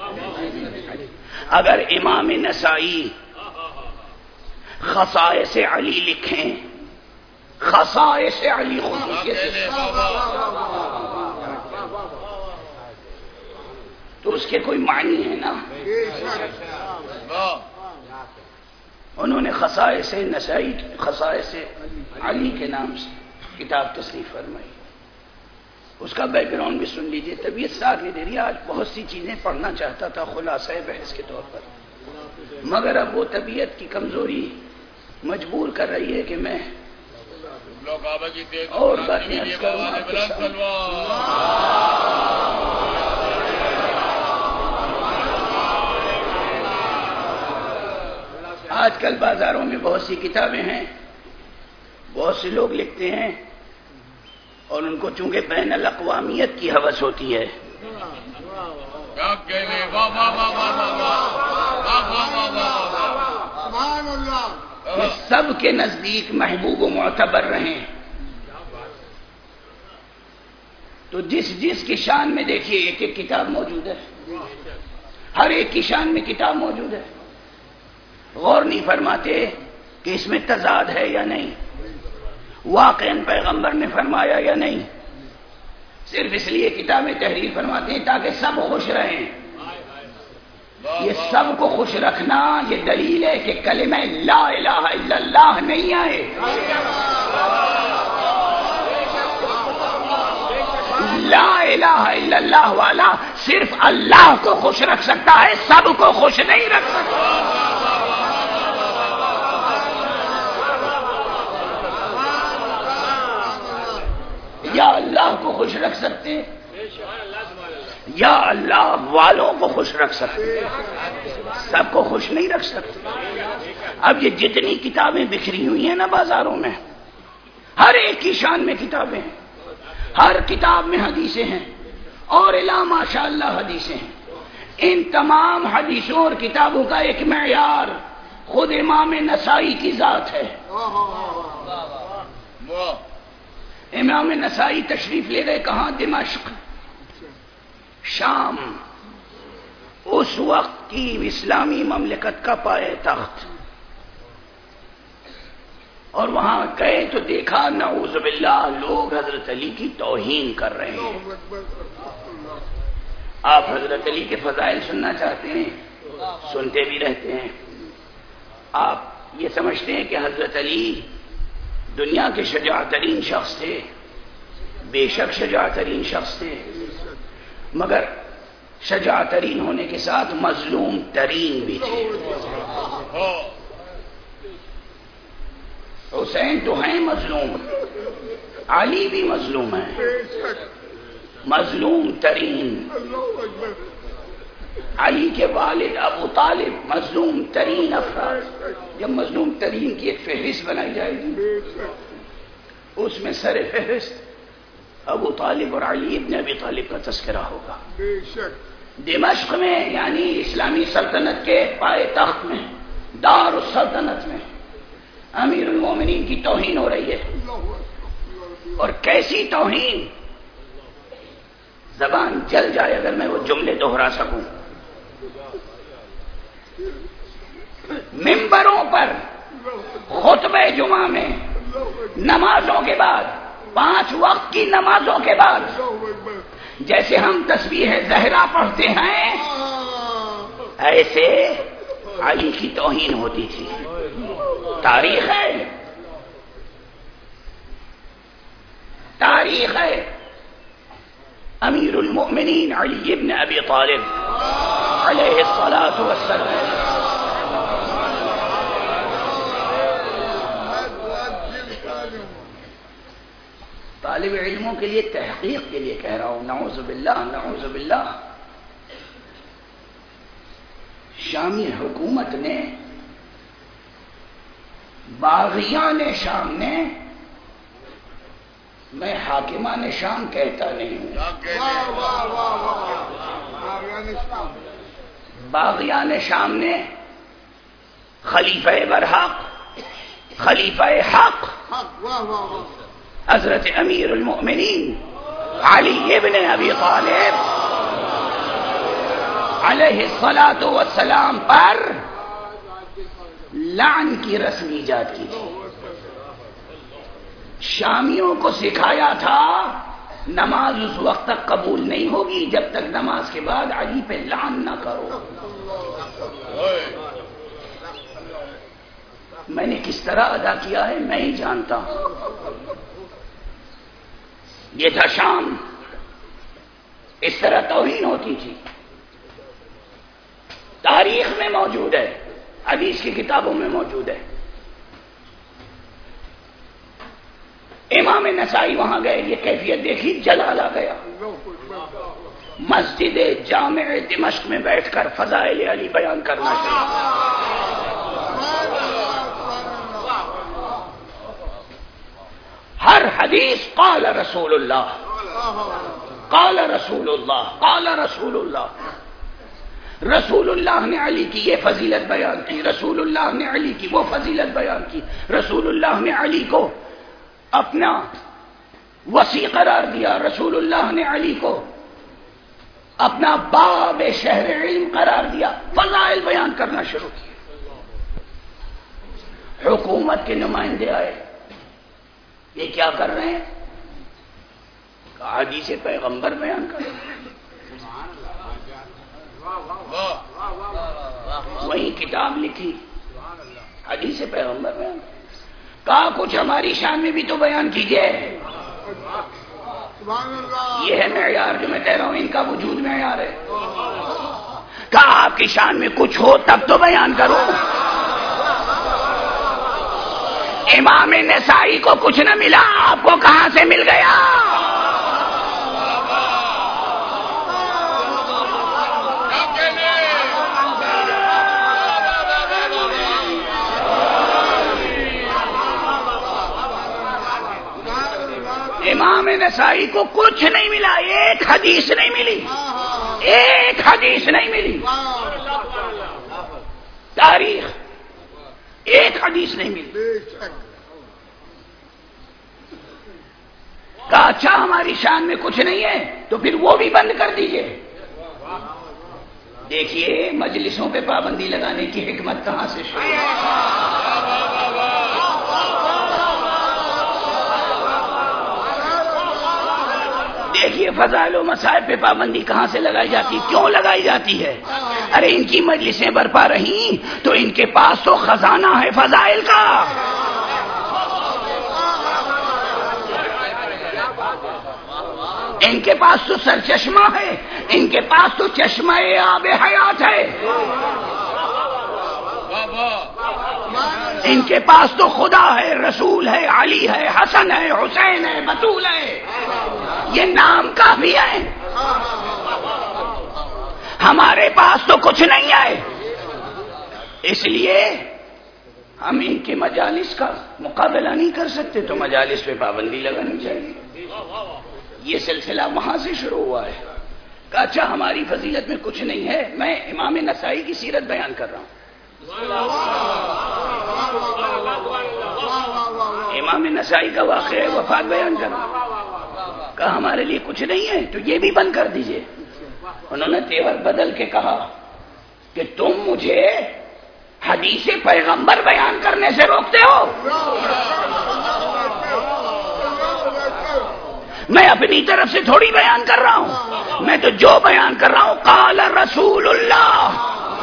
اگر امام نسائی خصائص علی لکھیں، خصائص علی خصوصیت، تو اس کے کوئی معنی ہے نا. انہوں نے خصائص نسائی خصائص علی کے نام سے کتاب تصنیف فرمائی. اس کا بیک گراؤنڈ بھی سن لیجئے. طبیعت ساتھ نہیں دے رہی. آج بہت سی چیزیں پڑھنا چاہتا تھا خلاصہ بحث کے طور پر، مگر اب وہ طبیعت کی کمزوری مجبور کر رہی ہے کہ میں اور باتیں عرض کروں. آج کل بازاروں میں بہت سی کتابیں ہیں، بہت سے لوگ لکھتے ہیں، اور ان کو چونکہ بین الاقوامیت کی ہوس ہوتی ہے. یہ سب کے نزدیک محبوب و معتبر رہیں. تو جس جس کی شان میں دیکھیے ایک ایک کتاب موجود ہے، ہر ایک کی شان میں کتاب موجود ہے. غور نہیں فرماتے کہ اس میں تضاد ہے یا نہیں، واقعاً پیغمبر نے فرمایا یا نہیں. صرف اس لیے کتابیں تحریر فرماتے ہیں تاکہ سب خوش رہیں. یہ سب کو خوش رکھنا یہ دلیل ہے کہ کلمہ لا الہ الا اللہ نہیں آئے. لا الہ الا اللہ والا صرف اللہ کو خوش رکھ سکتا ہے، سب کو خوش نہیں رکھ سکتا. یا اللہ کو خوش رکھ سکتے ہیں، یا اللہ والوں کو خوش رکھ سکتے ہیں، سب کو خوش نہیں رکھ سکتے. اب یہ جتنی کتابیں بکھری ہوئی ہیں نا بازاروں میں، ہر ایک کی شان میں کتابیں ہیں، ہر کتاب میں حدیثیں ہیں، اور الا ماشاء اللہ حدیثیں ہیں. ان تمام حدیثوں اور کتابوں کا ایک معیار خود امام نسائی کی ذات ہے. امام نسائی تشریف لے گئے کہاں؟ دمشق، شام، اس وقت کی اسلامی مملکت کا پائے تخت. اور وہاں گئے تو دیکھا نعوذ باللہ لوگ حضرت علی کی توہین کر رہے ہیں. آپ حضرت علی کے فضائل سننا چاہتے ہیں، سنتے بھی رہتے ہیں. آپ یہ سمجھتے ہیں کہ حضرت علی دنیا کے شجاع ترین شخص تھے، بے شک شجاع ترین شخص تھے، مگر شجاع ترین ہونے کے ساتھ مظلوم ترین بھی تھے. حسین تو ہیں مظلوم، علی بھی مظلوم ہے، مظلوم ترین. علی کے والد ابو طالب مظلوم ترین افراد. جب مظلوم ترین کی ایک فہرست بنائی جائے گی اس میں سر فہرست ابو طالب اور علی ابن ابی طالب کا تذکرہ ہوگا. دمشق میں یعنی اسلامی سلطنت کے پائے تخت میں، دار السلطنت میں امیر المومنین کی توہین ہو رہی ہے. اور کیسی توہین، زبان جل جائے اگر میں وہ جملے دوہرا سکوں. ممبروں پر خطبہ جمعہ میں نمازوں کے بعد، پانچ وقت کی نمازوں کے بعد جیسے ہم تسبیح زہرا پڑھتے ہیں ایسے علی کی توہین ہوتی تھی. تاریخ ہے، تاریخ ہے. امیر المؤمنین علی ابن ابی طالب علیہ الصلاۃ والسلام طالب علموں کے لیے تحقیق کے لیے کہہ رہا ہوں، نعوذ باللہ نعوذ باللہ. شامی حکومت نے، باغیان شام نے، میں حاکمان شام کہتا نہیں ہوں، باغیان شام نے خلیفہ برحق، خلیفہ حق حضرت امیر المؤمنین علی ابن ابی طالب علیہ الصلاۃ والسلام پر لعن کی رسم ایجاد کی تھی. شامیوں کو سکھایا تھا نماز اس وقت تک قبول نہیں ہوگی جب تک نماز کے بعد علی پہ لعن نہ کرو. میں نے کس طرح ادا کیا ہے میں ہی جانتا ہوں. یہ تھا شام، اس طرح توہین ہوتی تھی. تاریخ میں موجود ہے، حدیث کی کتابوں میں موجود ہے. امام نسائی وہاں گئے، یہ کیفیت دیکھی، جلال آ گیا. مسجد جامع دمشق میں بیٹھ کر فضائل علی بیان کرنا شروع. ہر حدیث قال رسول اللہ، قال رسول اللہ، قال رسول اللہ. رسول اللہ نے علی کی یہ فضیلت بیان کی، رسول اللہ نے علی کی وہ فضیلت بیان کی، رسول اللہ نے علی کو اپنا وسیع قرار دیا، رسول اللہ نے علی کو اپنا باب شہر علم قرار دیا، فضائل بیان کرنا شروع کیا. حکومت کے نمائندے آئے، یہ کیا کر رہے ہیں؟ حدیث پیغمبر بیان کر رہے ہیں. وہی کتاب لکھی، حدیث پیغمبر بیان کہا، کچھ ہماری شان میں بھی تو بیان کیجیے. یہ ہے معیار جو میں کہہ رہا ہوں، ان کا وجود معیار ہے. کہا آپ کی شان میں کچھ ہو تب تو بیان کرو. امام نسائی کو کچھ نہ ملا، آپ کو کہاں سے مل گیا؟ امام نسائی کو کچھ نہیں ملا، ایک حدیث نہیں ملی، ایک حدیث نہیں ملی. تاریخ ایک حدیث نہیں ملی. کہا اچھا ہماری شان میں کچھ نہیں ہے تو پھر وہ بھی بند کر دیجئے. دیکھیے مجلسوں پہ پابندی لگانے کی حکمت کہاں سے شروع ہے. دیکھیے فضائل و مصائب پہ پابندی کہاں سے لگائی جاتی، کیوں لگائی جاتی ہے؟ ارے ان کی مجلسیں برپا رہی تو ان کے پاس تو خزانہ ہے فضائل کا. ان کے پاس تو سرچشمہ ہے، ان کے پاس تو چشمہ آب حیات ہے. ان کے پاس تو خدا ہے، رسول ہے، علی ہے، حسن ہے، حسین ہے، بطول ہے. یہ نام کافی ہے. ہمارے پاس تو کچھ نہیں ہے. اس لیے ہم ان کے مجالس کا مقابلہ نہیں کر سکتے، تو مجالس پہ پابندی لگانی چاہیے. یہ سلسلہ وہاں سے شروع ہوا ہے. کہ اچھا ہماری فضیلت میں کچھ نہیں ہے. میں امام نسائی کی سیرت بیان کر رہا ہوں. امام نسائی کا واقعہ وفات بیان کر رہا ہوں. کہا ہمارے لیے کچھ نہیں ہے تو یہ بھی بند کر دیجئے. انہوں نے تیور بدل کے کہا کہ تم مجھے حدیث پیغمبر بیان کرنے سے روکتے ہو. میں اپنی طرف سے تھوڑی بیان کر رہا ہوں، میں تو جو بیان کر رہا ہوں قال رسول اللہ،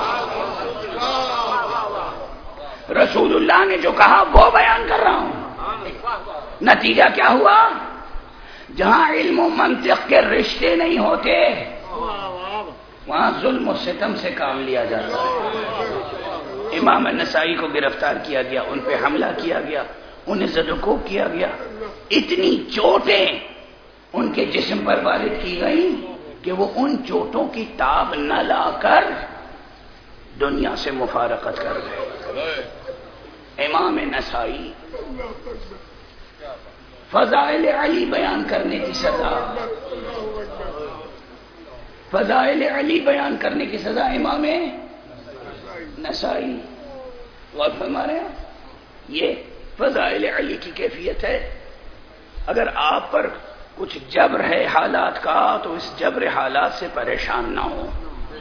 رسول اللہ نے جو کہا وہ بیان کر رہا ہوں. نتیجہ کیا ہوا؟ جہاں علم و منطق کے رشتے نہیں ہوتے وہاں ظلم و ستم سے کام لیا جاتا ہے. امام نسائی کو گرفتار کیا گیا، ان پہ حملہ کیا گیا، انہیں زدوکوب کیا گیا. اتنی چوٹیں ان کے جسم پر وارد کی گئیں کہ وہ ان چوٹوں کی تاب نہ لا کر دنیا سے مفارقت کر گئے. امام نسائی فضائل علی بیان کرنے کی سزا، فضائل علی بیان کرنے کی سزا امام نسائی. غور فرمائے یہ فضائل علی کی کیفیت ہے. اگر آپ پر کچھ جبر ہے حالات کا تو اس جبر حالات سے پریشان نہ ہو،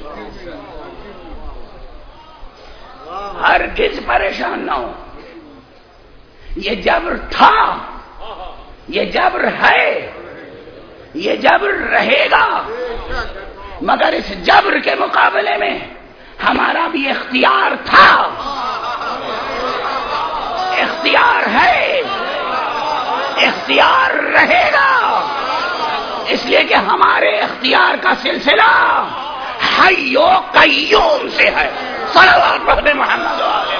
ہرگز پریشان نہ ہو. یہ جبر تھا، یہ جبر ہے، یہ جبر رہے گا، مگر اس جبر کے مقابلے میں ہمارا بھی اختیار تھا، اختیار ہے، اختیار رہے گا، اس لیے کہ ہمارے اختیار کا سلسلہ حی و قیوم سے ہے۔ صلوات پڑھتے محمد علیہ۔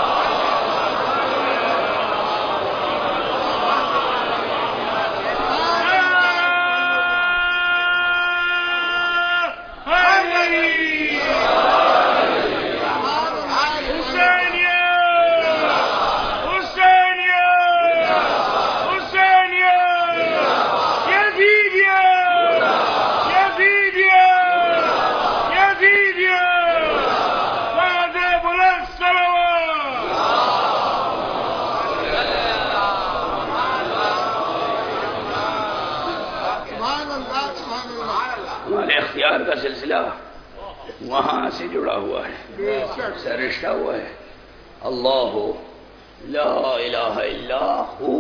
کا سلسلہ وہاں سے جڑا ہوا ہے، سے رشتہ ہوا ہے۔ اللہ لا الہ الا ہو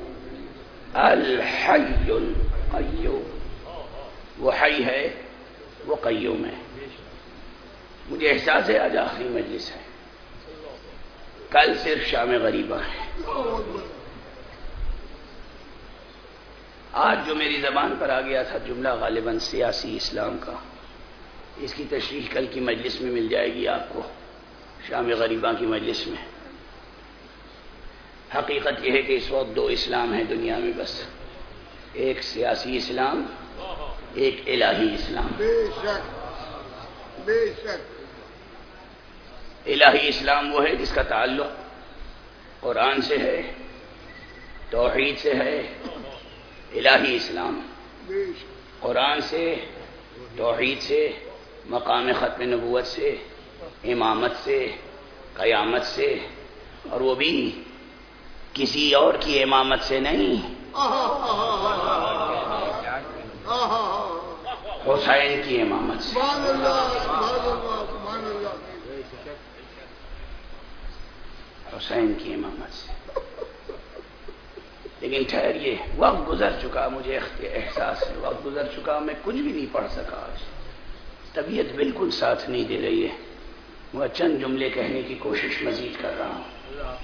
الحی القیوم، وہ حی ہے، وہ قیوم ہے۔ مجھے احساس ہے آج آخری مجلس ہے، کل صرف شام غریبہ ہے۔ آج جو میری زبان پر آ گیا تھا جملہ غالباً سیاسی اسلام کا، اس کی تشریح کل کی مجلس میں مل جائے گی آپ کو، شام غریبہ کی مجلس میں۔ حقیقت یہ ہے کہ اس وقت دو اسلام ہیں دنیا میں بس، ایک سیاسی اسلام، ایک الہی اسلام۔ بے شک بے شک الہی اسلام وہ ہے جس کا تعلق قرآن سے ہے، توحید سے ہے۔ الہی اسلام قرآن سے، توحید سے، مقام ختم نبوت سے، امامت سے، قیامت سے، اور وہ بھی کسی اور کی امامت سے نہیں، حسین کی امامت سے۔ حسین کی امامت سے۔ لیکن ٹھہریے، وقت گزر چکا، مجھے احساس ہے وقت گزر چکا، میں کچھ بھی نہیں پڑھ سکا آج، طبیعت بالکل ساتھ نہیں دے رہی ہے۔ میں چند جملے کہنے کی کوشش مزید کر رہا ہوں۔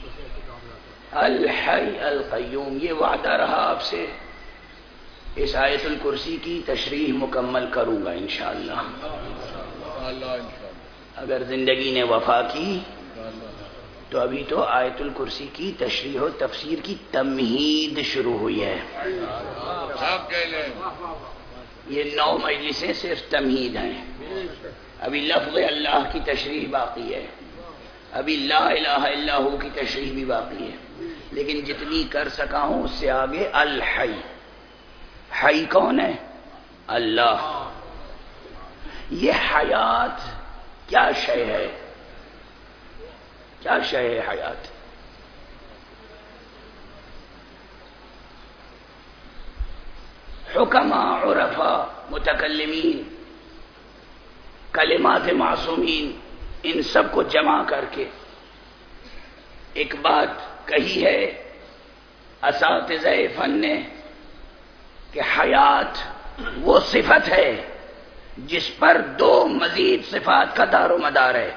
الحی القیوم، یہ وعدہ رہا آپ سے، اس آیت الکرسی کی تشریح مکمل کروں گا انشاءاللہ، اگر زندگی نے وفا کی تو ابھی تو آیت الکرسی کی تشریح و تفسیر کی تمہید شروع ہوئی ہے۔ یہ نو مجلسیں صرف تمہید ہیں، ابھی لفظ اللہ کی تشریح باقی ہے، ابھی لا الہ الا ہو کی تشریح بھی باقی ہے، لیکن جتنی کر سکا ہوں اس سے آگے الحی۔ حی کون ہے؟ اللہ۔ یہ حیات کیا شے ہے؟ کیا شے ہے حیات؟ حکما، عرفا، متکلمین، کلمات معصومین، ان سب کو جمع کر کے ایک بات کہی ہے اساتذہ فن نے کہ حیات وہ صفت ہے جس پر دو مزید صفات کا دار و مدار ہے۔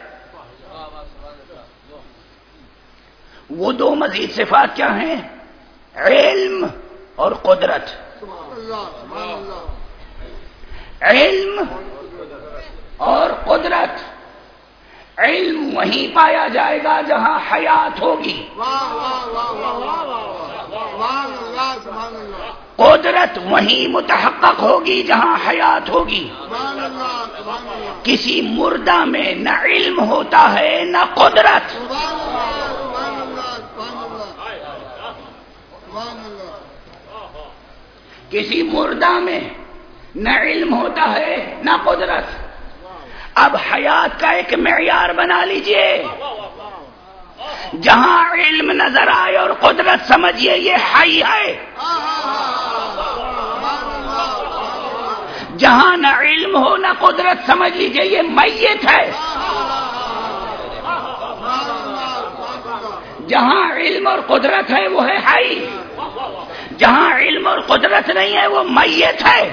وہ دو مزید صفات کیا ہیں؟ علم اور قدرت۔ علم اور قدرت۔ علم وہیں پایا جائے گا جہاں حیات ہوگی، قدرت وہیں متحقق ہوگی جہاں حیات ہوگی۔ کسی مردہ میں نہ علم ہوتا ہے نہ قدرت، کسی مردہ میں نہ علم ہوتا ہے نہ قدرت۔ اب حیات کا ایک معیار بنا لیجئے، جہاں علم نظر آئے اور قدرت سمجھیے یہ حی ہے، جہاں نہ علم ہو نہ قدرت سمجھ لیجئے یہ میت ہے، جہاں علم اور قدرت ہے وہ ہے حی۔ جہاں علم اور قدرت نہیں ہے وہ میت ہے.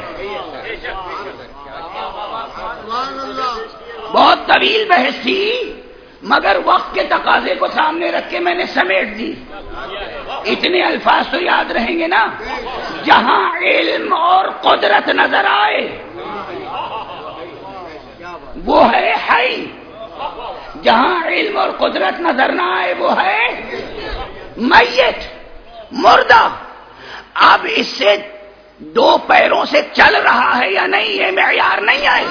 بہت طویل بحث تھی مگر وقت کے تقاضے کو سامنے رکھ کے میں نے سمیٹ دی. اتنے الفاظ تو یاد رہیں گے نا. جہاں علم اور قدرت نظر آئے وہ ہے حی، جہاں علم اور قدرت نظر نہ آئے وہ ہے میت، مردہ. اب اس سے دو پیروں سے چل رہا ہے یا نہیں یہ معیار نہیں آئے.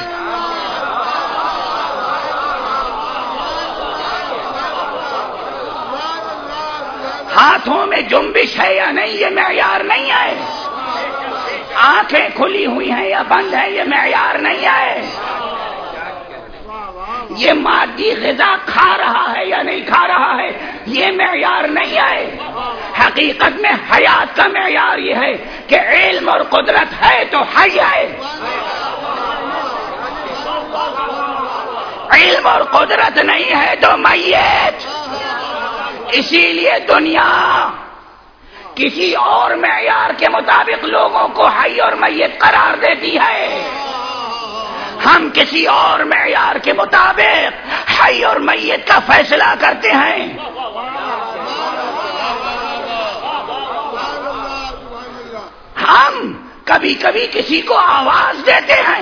ہاتھوں میں جنبش ہے یا نہیں یہ معیار نہیں آئے. آنکھیں کھلی ہوئی ہیں یا بند ہیں یہ معیار نہیں آئے. یہ مادی غذا کھا رہا ہے یا نہیں کھا رہا ہے یہ معیار نہیں آئے. حقیقت میں حیات کا معیار یہ ہے کہ علم اور قدرت ہے تو حی ہے، علم اور قدرت نہیں ہے تو میت. اسی لیے دنیا کسی اور معیار کے مطابق لوگوں کو حی اور میت قرار دیتی ہے. ہم کسی اور معیار کے مطابق حی اور میت کا فیصلہ کرتے ہیں. ہم کبھی کبھی کسی کو آواز دیتے ہیں.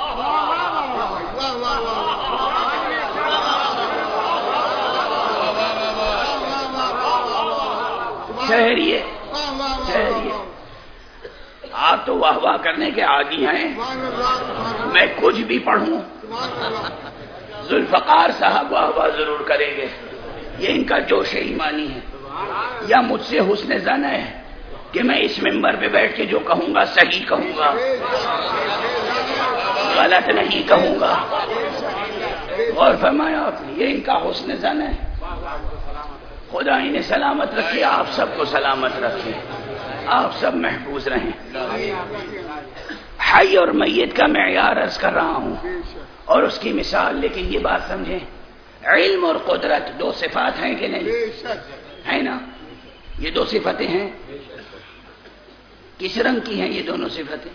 ٹھہریے ٹھہریے، آپ تو واہ واہ کرنے کے عادی ہیں. میں کچھ بھی پڑھوں ذوالفقار صاحب واہ واہ ضرور کریں گے. یہ ان کا جوش ایمانی ہے یا مجھ سے حسن ظن ہے کہ میں اس ممبر پہ بیٹھ کے جو کہوں گا صحیح کہوں گا، غلط نہیں کہوں گا. اور فرمایا آپ نے یہ ان کا حسن ظن ہے. خدا انہیں سلامت رکھے، آپ سب کو سلامت رکھے، آپ سب محفوظ رہیں. حی اور میت کا معیار عرض کر رہا ہوں اور اس کی مثال. لیکن یہ بات سمجھیں، علم اور قدرت دو صفات ہیں کہ نہیں؟ ہے نا؟ یہ دو صفتیں ہیں. کس رنگ کی ہیں یہ دونوں صفتیں؟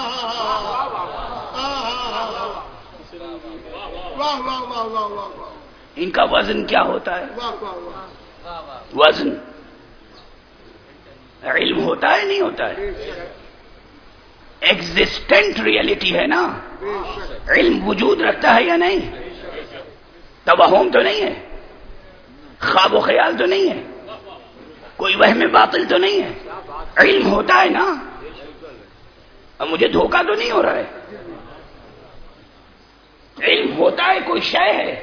ان کا وزن کیا ہوتا ہے؟ وزن علم ہوتا ہے نہیں ہوتا ہے؟ ایگزسٹنٹ ریئلٹی ہے نا. علم وجود رکھتا ہے یا نہیں؟ توہم تو نہیں ہے، خواب و خیال تو نہیں ہے، کوئی وہم باطل تو نہیں ہے. علم ہوتا ہے نا. اب مجھے دھوکہ تو نہیں ہو رہا ہے. علم ہوتا ہے، کوئی شے ہے.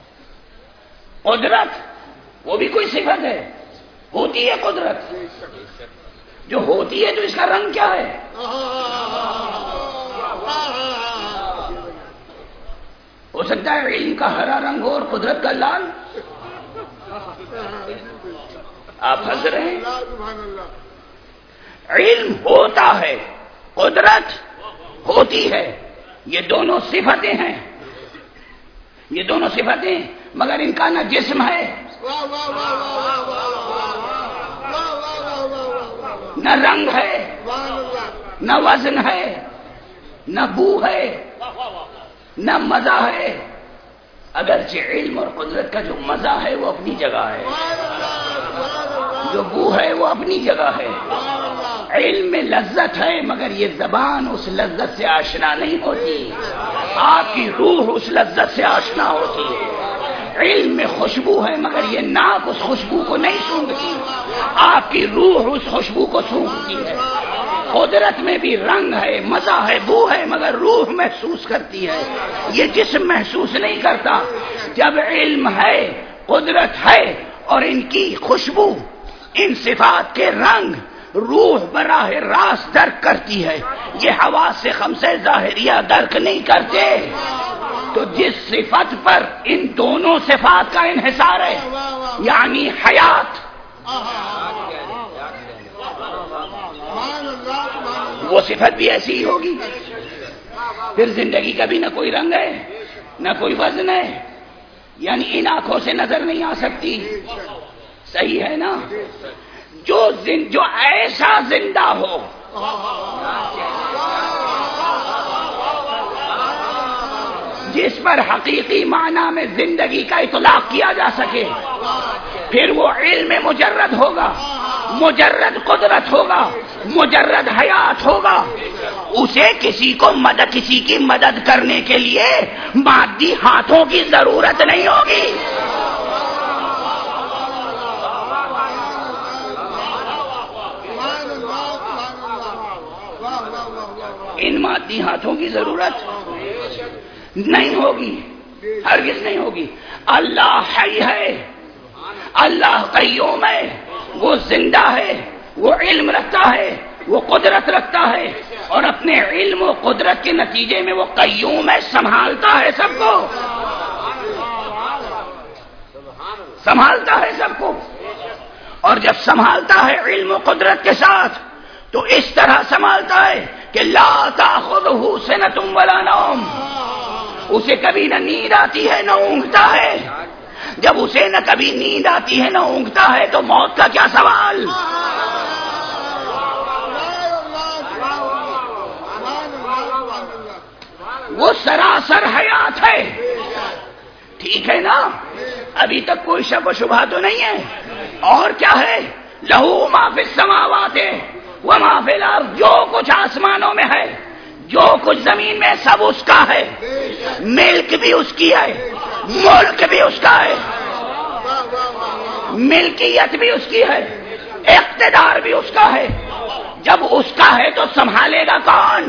قدرت وہ بھی کوئی صفت ہے، ہوتی ہے قدرت. جو ہوتی ہے تو اس کا رنگ کیا ہے؟ ہو سکتا ہے علم کا ہرا رنگ ہو اور قدرت کا لال. آپ ہنس رہے ہیں. علم ہوتا ہے، قدرت ہوتی ہے. یہ دونوں صفتیں ہیں، یہ دونوں صفتیں، مگر ان کا نہ جسم ہے نہ رنگ ہے نہ وزن ہے نہ بو ہے نہ مزہ ہے. اگرچہ علم اور قدرت کا جو مزہ ہے وہ اپنی جگہ ہے، جو بو ہے وہ اپنی جگہ ہے. علم میں لذت ہے مگر یہ زبان اس لذت سے آشنا نہیں ہوتی. آپ کی روح اس لذت سے آشنا ہوتی ہے. علم میں خوشبو ہے مگر یہ ناک اس خوشبو کو نہیں سونگھتی. آپ کی روح اس خوشبو کو سونگھتی ہے. قدرت میں بھی رنگ ہے، مزہ ہے، بو ہے، مگر روح محسوس کرتی ہے، یہ جسم محسوس نہیں کرتا. جب علم ہے، قدرت ہے اور ان کی خوشبو، ان صفات کے رنگ روح براہ راست درک کرتی ہے. یہ حواس سے خمسہ ظاہریہ درک نہیں کرتے. تو جس صفت پر ان دونوں صفات کا انحصار ہے یعنی حیات، وہ صفت بھی ایسی ہی ہوگی. پھر زندگی کا بھی نہ کوئی رنگ ہے نہ کوئی وزن ہے، یعنی ان آنکھوں سے نظر نہیں آ سکتی. صحیح ہے نا؟ جو زن جو ایسا زندہ ہو جس پر حقیقی معنی میں زندگی کا اطلاق کیا جا سکے، پھر وہ علم مجرد ہوگا، مجرد قدرت ہوگا، مجرد حیات ہوگا. اسے کسی کو مدد کسی کی مدد کرنے کے لیے مادی ہاتھوں کی ضرورت نہیں ہوگی. ان مادی ہاتھوں کی ضرورت نہیں ہوگی، ہرگز نہیں ہوگی. اللہ حی ہے، اللہ قیوم ہے، وہ زندہ ہے، وہ علم رکھتا ہے، وہ قدرت رکھتا ہے، اور اپنے علم و قدرت کے نتیجے میں وہ قیوم ہے، سنبھالتا ہے سب کو، سنبھالتا ہے سب کو. اور جب سنبھالتا ہے علم و قدرت کے ساتھ تو اس طرح سنبھالتا ہے کہ لا تأخذہ سنۃ ولا نوم، اسے کبھی نہ نیند آتی ہے نہ اونگتا ہے. جب اسے نہ کبھی نیند آتی ہے نہ اونگتا ہے تو موت کا کیا سوال. وہ سراسر حیات ہے. ٹھیک ہے نا، ابھی تک کوئی شک و شبہ تو نہیں ہے. اور کیا ہے؟ لہو ما فی السماوات وما فی الارض، جو کچھ آسمانوں میں ہے، جو کچھ زمین میں، سب اس کا ہے. ملک بھی اس کی ہے، ملک بھی اس کا ہے، ملکیت بھی اس کی ہے، اقتدار بھی اس کا ہے. جب اس کا ہے تو سنبھالے گا کون؟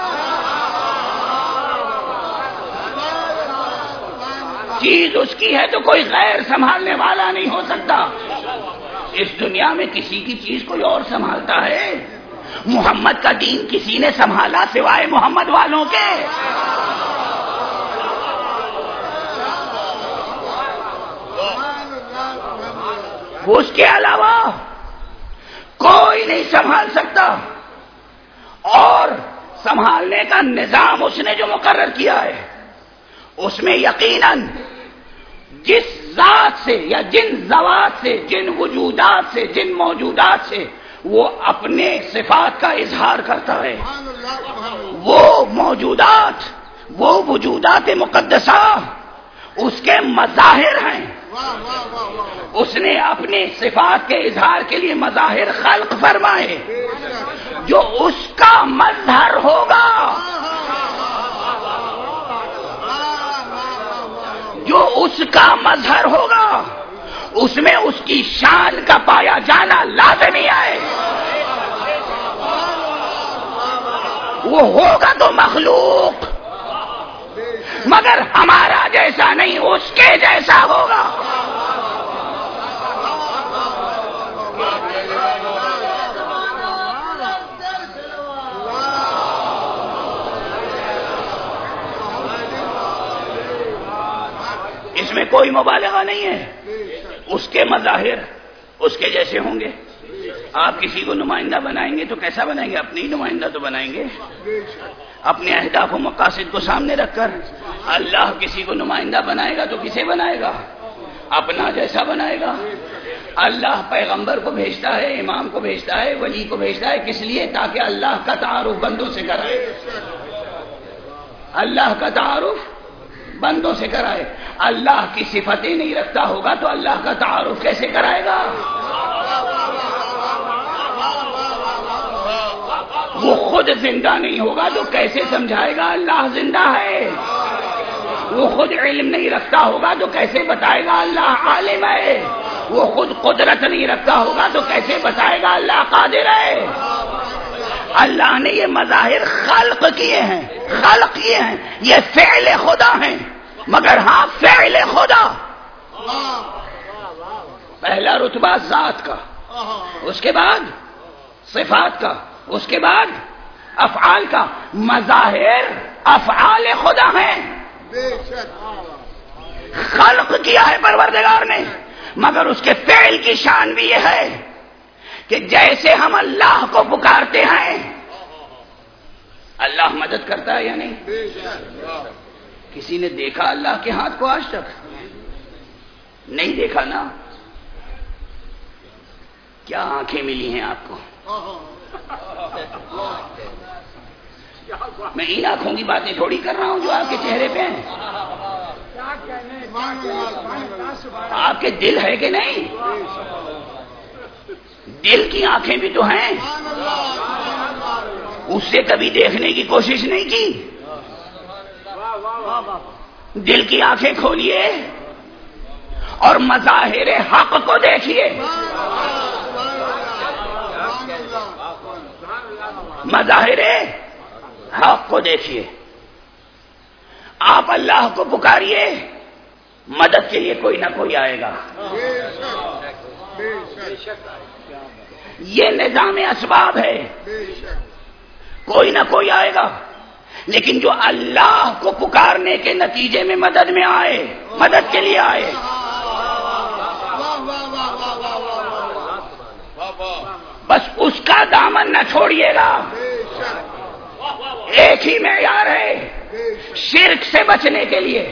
چیز اس کی ہے تو کوئی غیر سنبھالنے والا نہیں ہو سکتا. اس دنیا میں کسی کی چیز کوئی اور سنبھالتا ہے؟ محمد کا دین کسی نے سنبھالا سوائے محمد والوں کے؟ اس کے علاوہ کوئی نہیں سنبھال سکتا. اور سنبھالنے کا نظام اس نے جو مقرر کیا ہے اس میں یقیناً جس ذات سے یا جن ذوات سے، جن وجودات سے، جن موجودات سے وہ اپنے صفات کا اظہار کرتا ہے، وہ موجودات، وہ وجودات مقدسہ اس کے مظاہر ہیں. اس نے اپنے صفات کے اظہار کے لیے مظاہر خلق فرمائے. جو اس کا مظہر ہوگا، جو اس کا مظہر ہوگا، اس میں اس کی شان کا پایا جانا لازمی ہے. وہ ہوگا تو مخلوق، مگر ہمارا جیسا نہیں، اس کے جیسا ہوگا. اس میں کوئی مبالغہ نہیں ہے. اس کے مظاہر اس کے جیسے ہوں گے. آپ کسی کو نمائندہ بنائیں گے تو کیسا بنائیں گے؟ اپنی نمائندہ تو بنائیں گے، اپنے اہداف و مقاصد کو سامنے رکھ کر. اللہ کسی کو نمائندہ بنائے گا تو کسے بنائے گا؟ اپنا جیسا بنائے گا. اللہ پیغمبر کو بھیجتا ہے، امام کو بھیجتا ہے، ولی کو بھیجتا ہے، کس لیے؟ تاکہ اللہ کا تعارف بندوں سے کرائے، اللہ کا تعارف بندوں سے کرائے. اللہ کی صفتیں نہیں رکھتا ہوگا تو اللہ کا تعارف کیسے کرائے گا؟ وہ خود زندہ نہیں ہوگا تو کیسے سمجھائے گا اللہ زندہ ہے؟ وہ خود علم نہیں رکھتا ہوگا تو کیسے بتائے گا اللہ عالم ہے؟ وہ خود قدرت نہیں رکھتا ہوگا تو کیسے بتائے گا اللہ قادر ہے؟ اللہ نے یہ مظاہر خلق کیے ہیں، خلق کیے ہیں، یہ فعل خدا ہیں. مگر ہاں فعل خدا، پہلا رتبہ ذات کا، اس کے بعد صفات کا، اس کے بعد افعال کا. مظاہر افعال خدا ہیں، خلق کیا ہے پروردگار نے. مگر اس کے فعل کی شان بھی یہ ہے کہ جیسے ہم اللہ کو پکارتے ہیں، اللہ مدد کرتا ہے یا نہیں؟ کسی نے دیکھا اللہ کے ہاتھ کو آج تک؟ نہیں دیکھا نا. کیا آنکھیں ملی ہیں آپ کو؟ میں ان آنکھوں کی باتیں تھوڑی کر رہا ہوں جو آپ کے چہرے پہ ہیں. آپ کے دل ہے کہ نہیں؟ دل کی آنکھیں بھی تو ہیں. اس سے کبھی دیکھنے کی کوشش نہیں کی. دل کی آنکھیں کھولیے اور مظاہر حق کو دیکھیے. مظاہر حق کو دیکھیے. آپ اللہ کو پکاریے، مدد کے لیے کوئی نہ کوئی آئے گا. یہ نظام اسباب ہے، کوئی نہ کوئی آئے گا. لیکن جو اللہ کو پکارنے کے نتیجے میں مدد میں آئے، مدد کے لیے آئے، بس اس کا دامن نہ چھوڑیے گا. ایک ہی معیار ہے شرک سے بچنے کے لیے.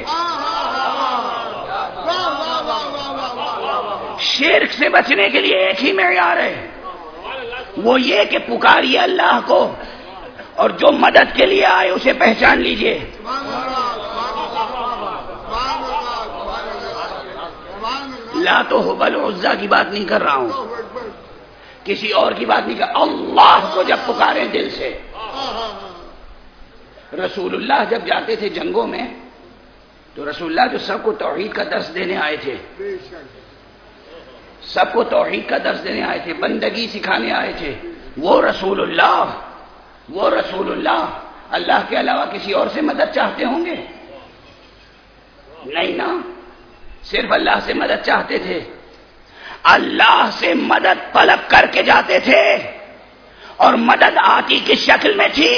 شرک سے بچنے کے لیے ایک ہی معیار ہے، وہ یہ کہ پکاریے اللہ کو اور جو مدد کے لیے آئے اسے پہچان لیجئے. لا تو حبل عزا کی بات نہیں کر رہا ہوں، کسی اور کی بات نہیں کر. اللہ کو جب پکاریں دل سے. رسول اللہ جب جاتے تھے جنگوں میں تو رسول اللہ جو سب کو توحید کا درس دینے آئے تھے، سب کو توحید کا درس دینے آئے تھے، بندگی سکھانے آئے تھے، وہ رسول اللہ وہ رسول اللہ اللہ کے علاوہ کسی اور سے مدد چاہتے ہوں گے؟ نہیں نا، صرف اللہ سے مدد چاہتے تھے. اللہ سے مدد طلب کر کے جاتے تھے اور مدد آتی کس شکل میں تھی؟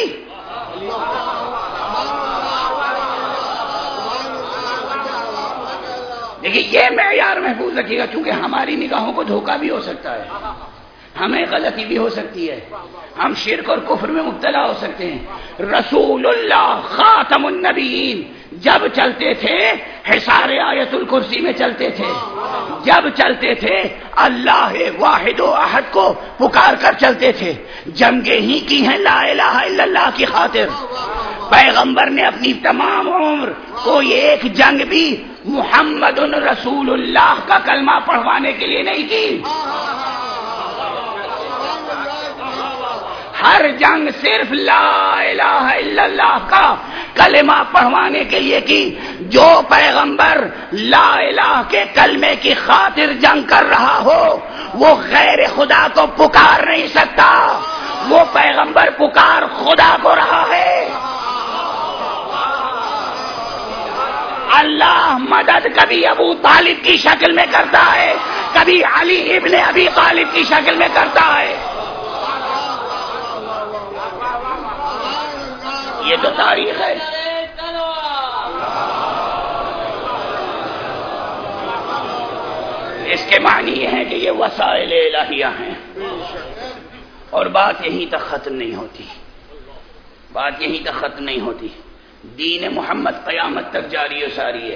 دیکھیے یہ معیار محفوظ رکھیے گا، چونکہ ہماری نگاہوں کو دھوکہ بھی ہو سکتا ہے، ہمیں غلطی بھی ہو سکتی ہے، ہم شرک اور کفر میں مبتلا ہو سکتے ہیں. رسول اللہ خاتم النبیین جب چلتے تھے حصار آیت الکرسی میں چلتے تھے، جب چلتے تھے اللہ واحد و احد کو پکار کر چلتے تھے. جنگیں ہی کی ہیں لا الہ الا اللہ کی خاطر. پیغمبر نے اپنی تمام عمر کوئی ایک جنگ بھی محمد رسول اللہ کا کلمہ پڑھوانے کے لیے نہیں کی. ہر جنگ صرف لا الہ الا اللہ کا کلمہ پڑھوانے کے لیے کی. جو پیغمبر لا الہ کے کلمے کی خاطر جنگ کر رہا ہو وہ غیر خدا کو پکار نہیں سکتا. وہ پیغمبر پکار خدا کو رہا ہے. اللہ مدد کبھی ابو طالب کی شکل میں کرتا ہے، کبھی علی ابن ابی طالب کی شکل میں کرتا ہے. یہ تو تاریخ ہے. اس کے معنی یہ ہے کہ یہ وسائل الہیہ ہیں. اور بات یہیں تک ختم نہیں ہوتی، بات یہیں تک ختم نہیں ہوتی. دین محمد قیامت تک جاری و ساری ہے.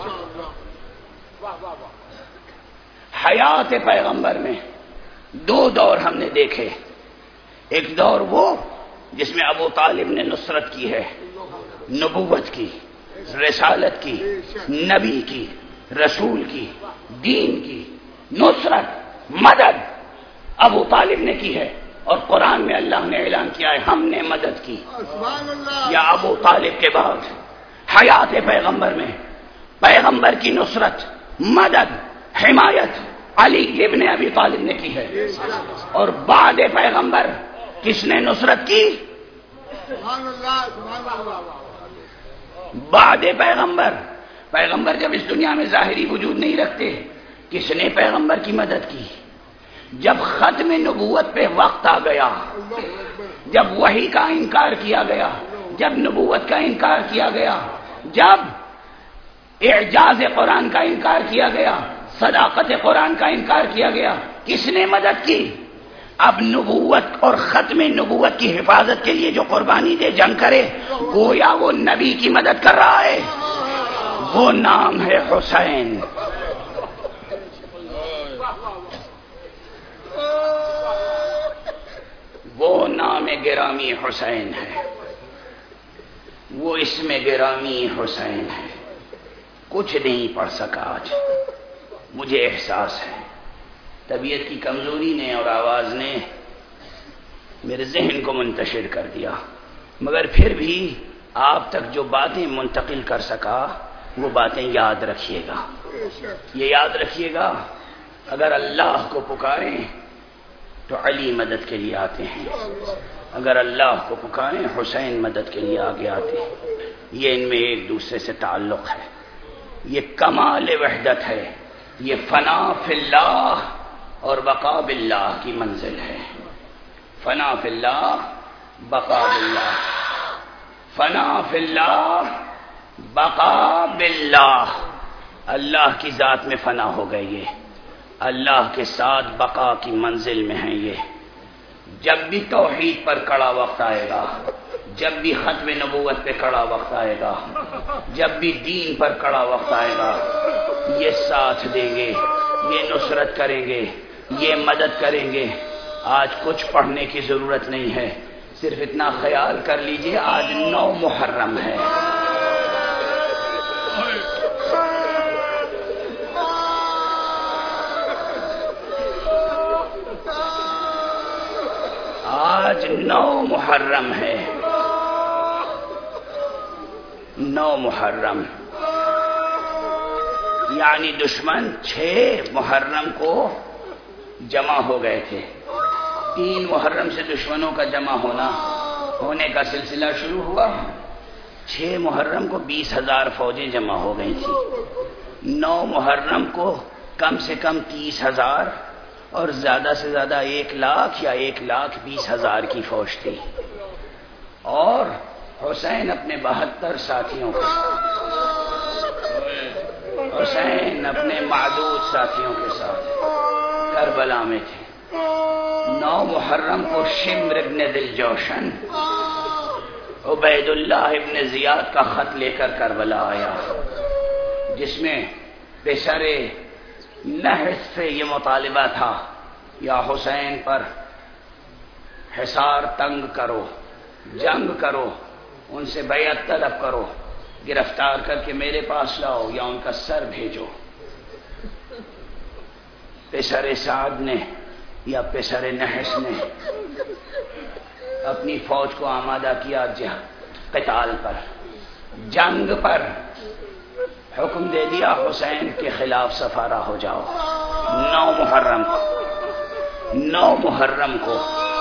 حیات پیغمبر میں دو دور ہم نے دیکھے. ایک دور وہ جس میں ابو طالب نے نصرت کی ہے، نبوت کی، رسالت کی، نبی کی، رسول کی، دین کی نصرت مدد ابو طالب نے کی ہے. اور قرآن میں اللہ نے اعلان کیا ہے ہم نے مدد کی. یا ابو طالب کے بعد حیات پیغمبر میں پیغمبر کی نصرت مدد حمایت علی ابن ابی طالب نے کی ہے. اور بعد پیغمبر کس نے نصرت کی؟ بعد پیغمبر پیغمبر جب اس دنیا میں ظاہری وجود نہیں رکھتے کس نے پیغمبر کی مدد کی؟ جب ختم نبوت پہ وقت آ گیا، جب وحی کا انکار کیا گیا، جب نبوت کا انکار کیا گیا، جب اعجاز قرآن کا انکار کیا گیا، صداقت قرآن کا انکار کیا گیا، کس نے مدد کی؟ اب نبوت اور ختم نبوت کی حفاظت کے لیے جو قربانی دے جنگ کرے گویا وہ نبی کی مدد کر رہا ہے. وہ نام ہے حسین. گرامی حسین ہے، وہ اسم گرامی حسین ہے، کچھ نہیں پڑھ سکا آج، مجھے احساس ہے طبیعت کی کمزوری نے اور آواز نے میرے ذہن کو منتشر کر دیا، مگر پھر بھی آپ تک جو باتیں منتقل کر سکا وہ باتیں یاد رکھیے گا۔ یہ یاد رکھیے گا، اگر اللہ کو پکاریں تو علی مدد کے لیے آتے ہیں، اگر اللہ کو پکاریں حسین مدد کے لیے آگے آتے ہیں۔ یہ ان میں ایک دوسرے سے تعلق ہے، یہ کمال وحدت ہے، یہ فنا فی اللہ اور بقا باللہ کی منزل ہے۔ فنا فی اللہ بقا باللہ، فنا فی اللہ بقا باللہ، اللہ کی ذات میں فنا ہو گئے، یہ اللہ کے ساتھ بقا کی منزل میں ہیں۔ یہ جب بھی توحید پر کڑا وقت آئے گا، جب بھی ختم نبوت پہ کڑا وقت آئے گا، جب بھی دین پر کڑا وقت آئے گا، یہ ساتھ دیں گے، یہ نصرت کریں گے، یہ مدد کریں گے۔ آج کچھ پڑھنے کی ضرورت نہیں ہے، صرف اتنا خیال کر لیجئے آج نو محرم ہے۔ آج نو محرم ہے، نو محرم، یعنی دشمن چھ محرم کو جمع ہو گئے تھے۔ تین محرم سے دشمنوں کا جمع ہونا ہونے کا سلسلہ شروع ہوا، چھ محرم کو بیس ہزار فوجیں جمع ہو گئی تھیں، نو محرم کو کم سے کم تیس ہزار اور زیادہ سے زیادہ ایک لاکھ یا ایک لاکھ بیس ہزار کی فوج تھی، اور حسین اپنے بہتر ساتھیوں کے ساتھ، حسین اپنے معدود ساتھیوں کے ساتھ کربلا میں تھے۔ نو محرم کو شمر ابن دل جوشن عبید اللہ ابن زیاد کا خط لے کر کربلا آیا، جس میں پیشر نحس سے یہ مطالبہ تھا، یا حسین پر حصار تنگ کرو، جنگ کرو، ان سے بیعت طلب کرو، گرفتار کر کے میرے پاس لاؤ یا ان کا سر بھیجو۔ پیشر سعد نے یا پیشر نحس نے اپنی فوج کو آمادہ کیا قتال پر، جنگ پر، حکم دے دیا حسین کے خلاف سفارہ ہو جاؤ۔ نو محرم کو نو محرم کو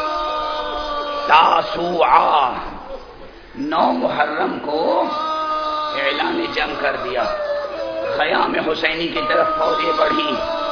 تاسوعا، نو محرم کو اعلان جنگ کر دیا۔ خیام حسینی کی طرف فوجیں بڑھی،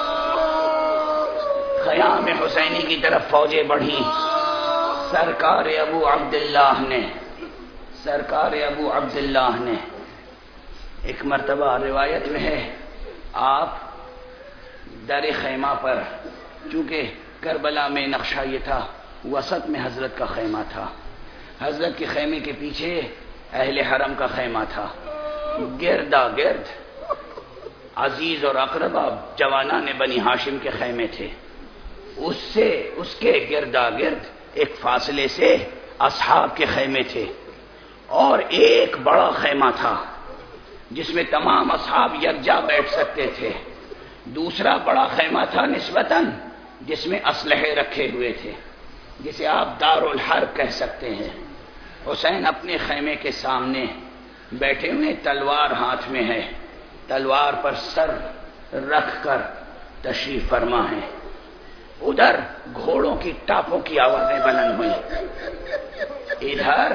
خیام حسینی کی طرف فوجیں بڑھی۔ سرکار ابو عبداللہ نے سرکار ابو عبداللہ نے ایک مرتبہ روایت میں ہے، آپ در خیمہ پر، چونکہ کربلا میں نقشہ یہ تھا، وسط میں حضرت کا خیمہ تھا، حضرت کے خیمے کے پیچھے اہل حرم کا خیمہ تھا، گردا گرد عزیز اور اقربا جوانان بنی ہاشم کے خیمے تھے، اس سے اس کے گردا گرد ایک فاصلے سے اصحاب کے خیمے تھے، اور ایک بڑا خیمہ تھا جس میں تمام اصحاب یکجا بیٹھ سکتے تھے، دوسرا بڑا خیمہ تھا نسبتاً جس میں اسلحے رکھے ہوئے تھے، جسے آپ دار الحرب کہہ سکتے ہیں۔ حسین اپنے خیمے کے سامنے بیٹھے ہوئے، تلوار ہاتھ میں ہے، تلوار پر سر رکھ کر تشریف فرما ہے۔ ادھر گھوڑوں کی ٹاپوں کی آوازیں بلند ہوئی، ادھر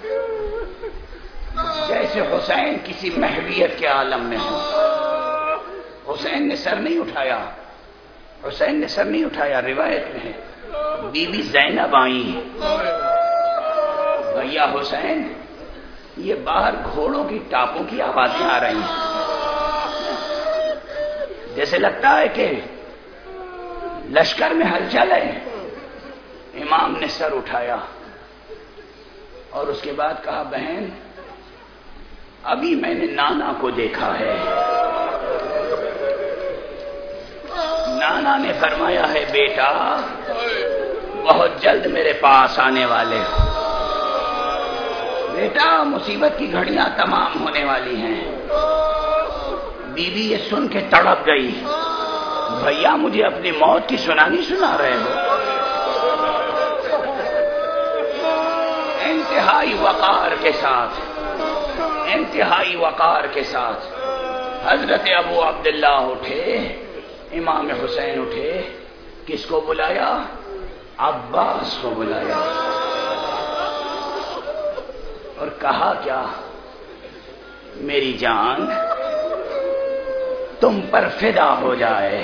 جیسے حسین کسی محویت کے عالم میں ہو۔ حسین نے سر نہیں اٹھایا، حسین نے سر نہیں اٹھایا، روایت میں ہے بی بی زینب آئی، بھیا حسین یہ باہر گھوڑوں کی ٹاپوں کی آوازیں آ رہی ہیں، جیسے لگتا ہے کہ لشکر میں ہلچل ہے۔ امام نے سر اٹھایا اور اس کے بعد کہا، بہن ابھی میں نے نانا کو دیکھا ہے۔ نانا نے فرمایا ہے، بیٹا بہت جلد میرے پاس آنے والے ہو۔ بیٹا مصیبت کی گھڑیاں تمام ہونے والی ہیں۔ بی بی یہ سن کے تڑپ گئی، بھیا مجھے اپنی موت کی سنانی سنا رہے ہو؟ انتہائی وقار کے ساتھ انتہائی وقار کے ساتھ حضرت ابو عبداللہ اٹھے، امام حسین اٹھے، کس کو بلایا؟ عباس کو بلایا اور کہا کیا؟ میری جان تم پر فدا ہو جائے،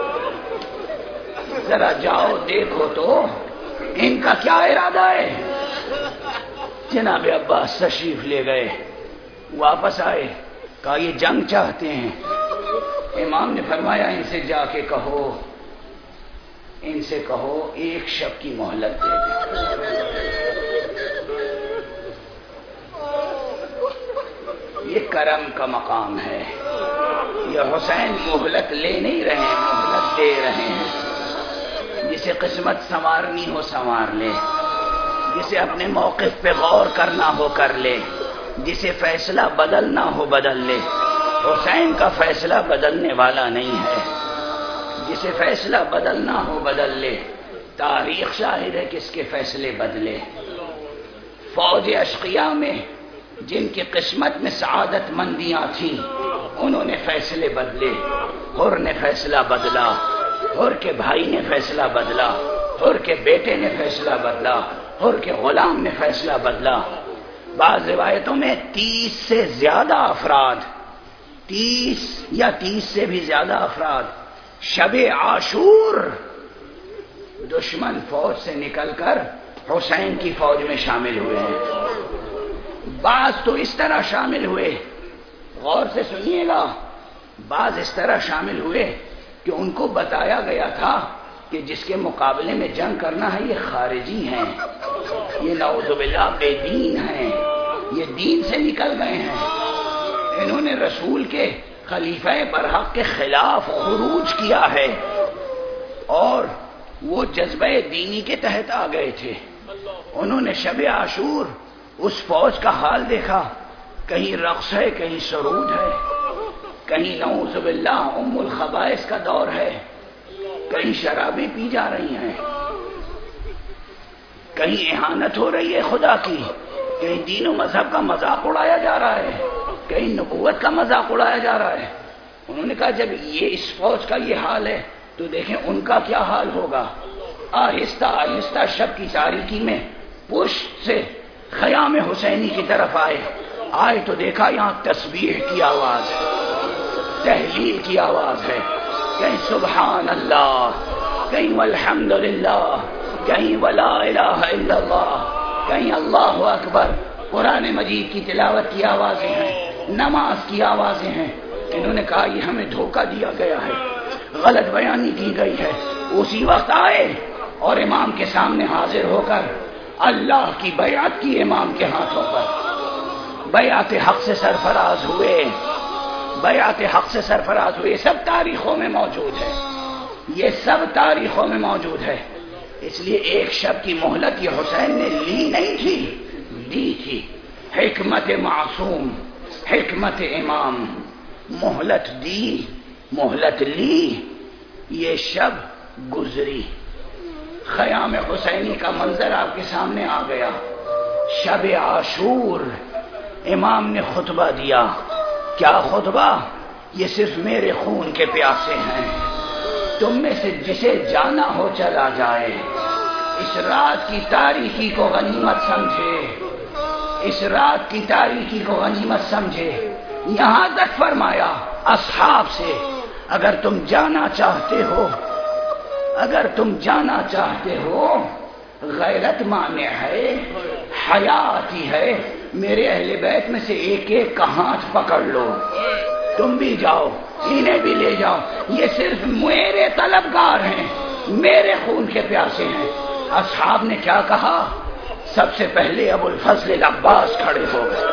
ذرا جاؤ دیکھو تو ان کا کیا ارادہ ہے۔ جناب عباس تشریف لے گئے، واپس آئے، کہا یہ جنگ چاہتے ہیں۔ امام نے فرمایا ان سے جا کے کہو ان سے کہو ایک شب کی مہلت دے دیں۔ یہ کرم کا مقام ہے، یہ حسین مہلت لے نہیں رہے ہیں، مہلت دے رہے ہیں۔ جسے قسمت سنوارنی ہو سنوار لے، جسے اپنے موقف پہ غور کرنا ہو کر لے، جسے فیصلہ بدلنا ہو بدل لے۔ حسین کا فیصلہ بدلنے والا نہیں ہے، جسے فیصلہ بدلنا ہو بدل لے۔ تاریخ شاہد ہے کس کے فیصلے بدلے۔ فوج اشقیاء میں جن کی قسمت میں سعادت مندیاں تھیں انہوں نے فیصلے بدلے۔ حر نے فیصلہ بدلا، حر کے بھائی نے فیصلہ بدلا، حر کے بیٹے نے فیصلہ بدلا، حر کے غلام نے فیصلہ بدلا۔ بعض روایتوں میں تیس سے زیادہ افراد تیس یا تیس سے بھی زیادہ افراد شب عاشور دشمن فوج سے نکل کر حسین کی فوج میں شامل ہوئے ہیں۔ بعض تو اس طرح شامل ہوئے، غور سے سنیے گا، بعض اس طرح شامل ہوئے کہ ان کو بتایا گیا تھا کہ جس کے مقابلے میں جنگ کرنا ہے یہ خارجی ہیں، یہ نعوذ باللہ بے دین ہیں، یہ دین سے نکل گئے ہیں، انہوں نے رسول کے خلیفہ برحق کے خلاف خروج کیا ہے اور وہ جذبہ دینی کے تحت آ گئے تھے۔ انہوں نے شب عاشور اس فوج کا حال دیکھا، کہیں رقص ہے، کہیں سرود ہے، کہیں نعوذ باللہ ام الخبائث کا دور ہے، کہیں شرابیں پی جا رہی ہیں، کہیں اہانت ہو رہی ہے خدا کی، کہیں دین و مذہب کا مذاق اڑایا جا رہا ہے، کہیں نبوت کا مذاق اڑایا جا رہا ہے۔ انہوں نے کہا جب یہ اس فوج کا یہ حال ہے تو دیکھیں ان کا کیا حال ہوگا۔ آہستہ آہستہ شب کی تاریکی میں پشت سے خیام حسینی کی طرف آئے آئے تو دیکھا یہاں تسبیح کی آواز ہے، تحلیل کی آواز ہے، کہیں سبحان اللہ، کہیں والحمد للہ، کہیں ولا الہ الا اللہ، کہیں اللہ اکبر۔ قرآن مجید کی تلاوت کی آوازیں ہیں، نماز کی آوازیں ہیں۔ انہوں نے کہا یہ ہمیں دھوکہ دیا گیا ہے، غلط بیانی کی گئی ہے۔ اسی وقت آئے اور امام کے سامنے حاضر ہو کر اللہ کی بیعت کی امام کے ہاتھوں پر، بیعت حق سے سرفراز ہوئے، بیعت حق سے سرفراز ہوئے۔ یہ سب تاریخوں میں موجود ہے، یہ سب تاریخوں میں موجود ہے۔ اس لیے ایک شب کی مہلت یہ حسین نے لی نہیں تھی، دی تھی۔ حکمت معصوم، حکمت امام، مہلت دی، مہلت لی، یہ شب گزری۔ خیام حسینی کا منظر آپ کے سامنے آ گیا۔ شب عاشور امام نے خطبہ دیا۔ کیا خطبہ؟ یہ صرف میرے خون کے پیاسے ہیں، تم میں سے جسے جانا ہو چلا جائے، اس رات کی تاریکی کو غنیمت سمجھے، اس رات کی تاریکی کو غنیمت سمجھے۔ یہاں تک فرمایا اصحاب سے اگر تم جانا چاہتے ہو اگر تم جانا چاہتے ہو غیرت مانع ہے، حیا آتی ہے، میرے اہل بیت میں سے ایک ایک کا ہاتھ پکڑ لو، تم بھی جاؤ، انہیں بھی لے جاؤ، یہ صرف میرے طلبگار ہیں، میرے خون کے پیاسے ہیں۔ اصحاب نے کیا کہا؟ سب سے پہلے ابو الفضل العباس کھڑے ہو گئے۔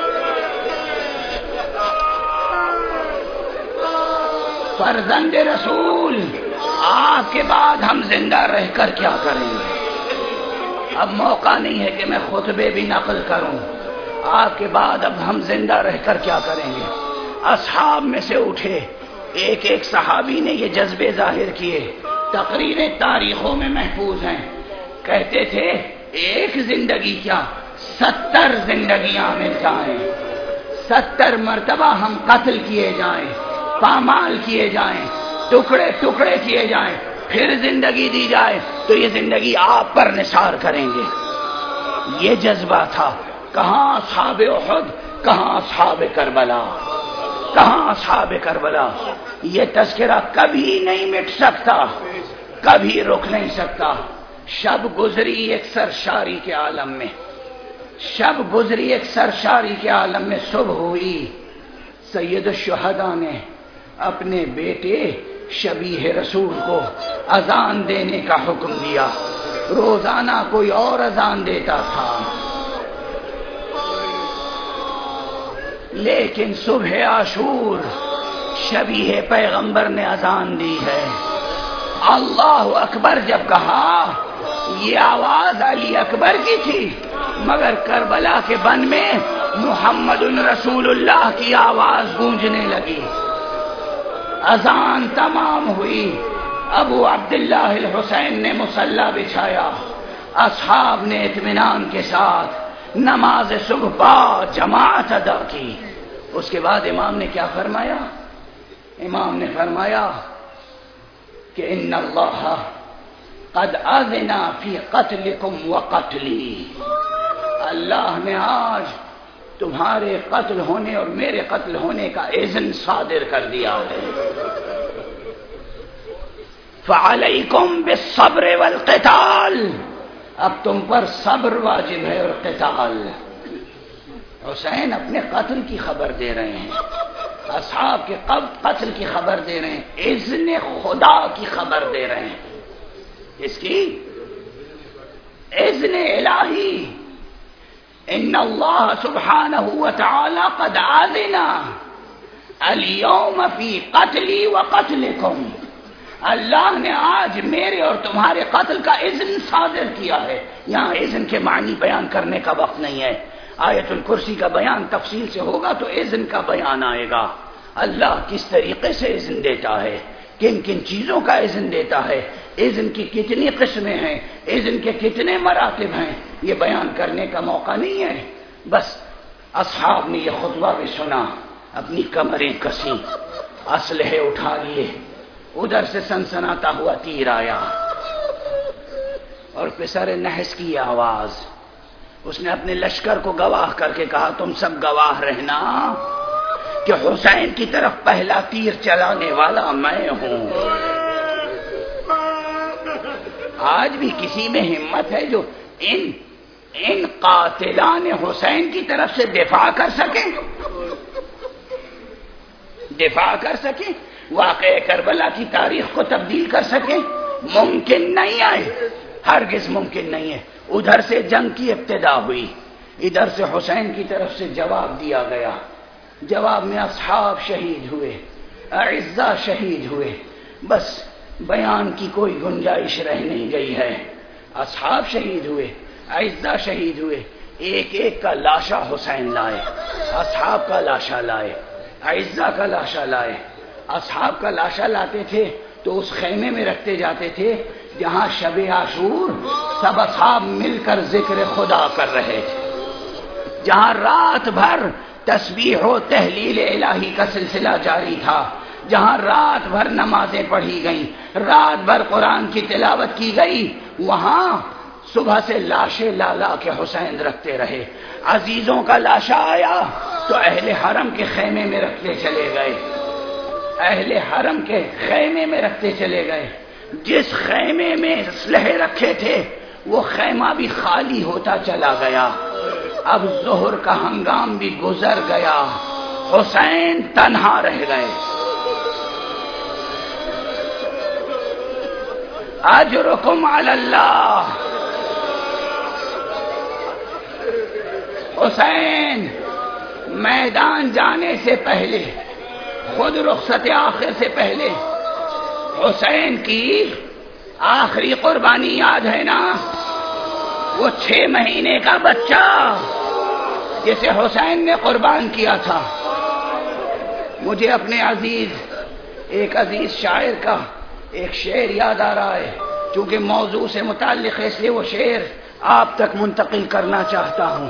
فرزند رسول، آپ کے بعد ہم زندہ رہ کر کیا کریں گے؟ اب موقع نہیں ہے کہ میں خطبے بھی نقل کروں، آپ کے بعد اب ہم زندہ رہ کر کیا کریں گے؟ اصحاب میں سے اٹھے، ایک ایک صحابی نے یہ جذبے ظاہر کیے، تقریریں تاریخوں میں محفوظ ہیں، کہتے تھے ایک زندگی کیا ستر زندگیاں مل جائیں، ستر مرتبہ ہم قتل کیے جائیں، پامال کیے جائیں، ٹکڑے ٹکڑے کیے جائیں، پھر زندگی دی جائے تو یہ زندگی آپ پر نثار کریں گے۔ یہ جذبہ تھا۔ کہاں اصحاب احد، کہاں اصحاب کربلا، کہاں اصحاب کربلا۔ یہ تذکرہ کبھی نہیں مٹ سکتا، کبھی رک نہیں سکتا۔ شب گزری ایک سرشاری کے عالم میں، شب گزری ایک سرشاری کے عالم میں، صبح ہوئی، سید الشہداء نے اپنے بیٹے شبیہ رسول کو اذان دینے کا حکم دیا۔ روزانہ کوئی اور اذان دیتا تھا، لیکن صبح عاشور شبیہ پیغمبر نے اذان دی ہے۔ اللہ اکبر جب کہا، یہ آواز علی اکبر کی تھی، مگر کربلا کے بن میں محمد رسول اللہ کی آواز گونجنے لگی۔ اذان تمام ہوئی، ابو عبداللہ الحسین نے مصلی بچھایا، اصحاب نے اطمینان کے ساتھ نماز صبح با جماعت ادا کی۔ اس کے بعد امام نے کیا فرمایا؟ امام نے فرمایا کہ ان اللہ قد اذن فی قتلکم وقتلی، اللہ نے آج تمہارے قتل ہونے اور میرے قتل ہونے کا اذن صادر کر دیا ہے۔ فعلیکم بالصبر والقتال، اب تم پر صبر واجب ہے اور قتال۔ حسین اپنے قتل کی خبر دے رہے ہیں، اصحاب کے قتل کی خبر دے رہے ہیں، اذن خدا کی خبر دے رہے ہیں۔ اس کی اذن الہی، ان اللہ سبحانہ وتعالی قد اذن اليوم فی قتلی وقتلکم، اللہ نے آج میرے اور تمہارے قتل کا اذن صادر کیا ہے۔ یہاں اذن کے معنی بیان کرنے کا وقت نہیں ہے، آیت الکرسی کا بیان تفصیل سے ہوگا تو اذن کا بیان آئے گا۔ اللہ کس طریقے سے اذن دیتا ہے، کن کن چیزوں کا اذن دیتا ہے، اذن کی کتنی قسمیں ہیں، اذن کے کتنے مراتب ہیں، یہ بیان کرنے کا موقع نہیں ہے۔ بس اصحاب نے یہ خطبہ بھی سنا، اپنی کمریں کسیں، اسلحے اٹھا لیے، ادھر سے سنسناتا ہوا تیر آیا اور پسر نحس کی آواز۔ اس نے اپنے لشکر کو گواہ کر کے کہا، تم سب گواہ رہنا کہ حسین کی طرف پہلا تیر چلانے والا میں ہوں۔ آج بھی کسی میں ہمت ہے جو ان ان قاتلان حسین کی طرف سے دفاع کر سکے، دفاع کر سکے، واقعہ کربلا کی تاریخ کو تبدیل کر سکے؟ ممکن نہیں ہے، ہرگز ممکن نہیں ہے۔ ادھر سے جنگ کی ابتدا ہوئی، ادھر سے حسین کی طرف سے جواب دیا گیا، جواب میں اصحاب شہید ہوئے، اعزا شہید ہوئے، بس بیان کی کوئی گنجائش رہ نہیں گئی ہے۔ اصحاب شہید ہوئے، اعزا شہید ہوئے، ایک ایک کا لاشا حسین لائے، اصحاب کا لاشا لائے، اعزا کا لاشا لائے۔ اصحاب کا لاشا لاتے تھے تو اس خیمے میں رکھتے جاتے تھے جہاں شب عاشور سب اصحاب مل کر ذکر خدا کر رہے تھے، جہاں رات بھر تسبیح و تہلیل الہی کا سلسلہ جاری تھا، جہاں رات بھر نمازیں پڑھی گئیں، رات بھر قرآن کی تلاوت کی گئی، وہاں صبح سے لاشیں لالا کے حسین رکھتے رہے۔ عزیزوں کا لاشا آیا تو اہل حرم کے خیمے میں رکھتے چلے گئے، اہل حرم کے خیمے میں رکھتے چلے گئے۔ جس خیمے میں اسلحے رکھے تھے وہ خیمہ بھی خالی ہوتا چلا گیا۔ اب ظہر کا ہنگام بھی گزر گیا، حسین تنہا رہ گئے۔ اجرکم علی اللہ، حسین میدان جانے سے پہلے، خود رخصت آخر سے پہلے، حسین کی آخری قربانی یاد ہے نا؟ وہ چھ مہینے کا بچہ جسے حسین نے قربان کیا تھا. مجھے اپنے عزیز ایک عزیز شاعر کا ایک شعر یاد آ رہا ہے، چونکہ موضوع سے متعلق ہے اس لیے وہ شعر آپ تک منتقل کرنا چاہتا ہوں.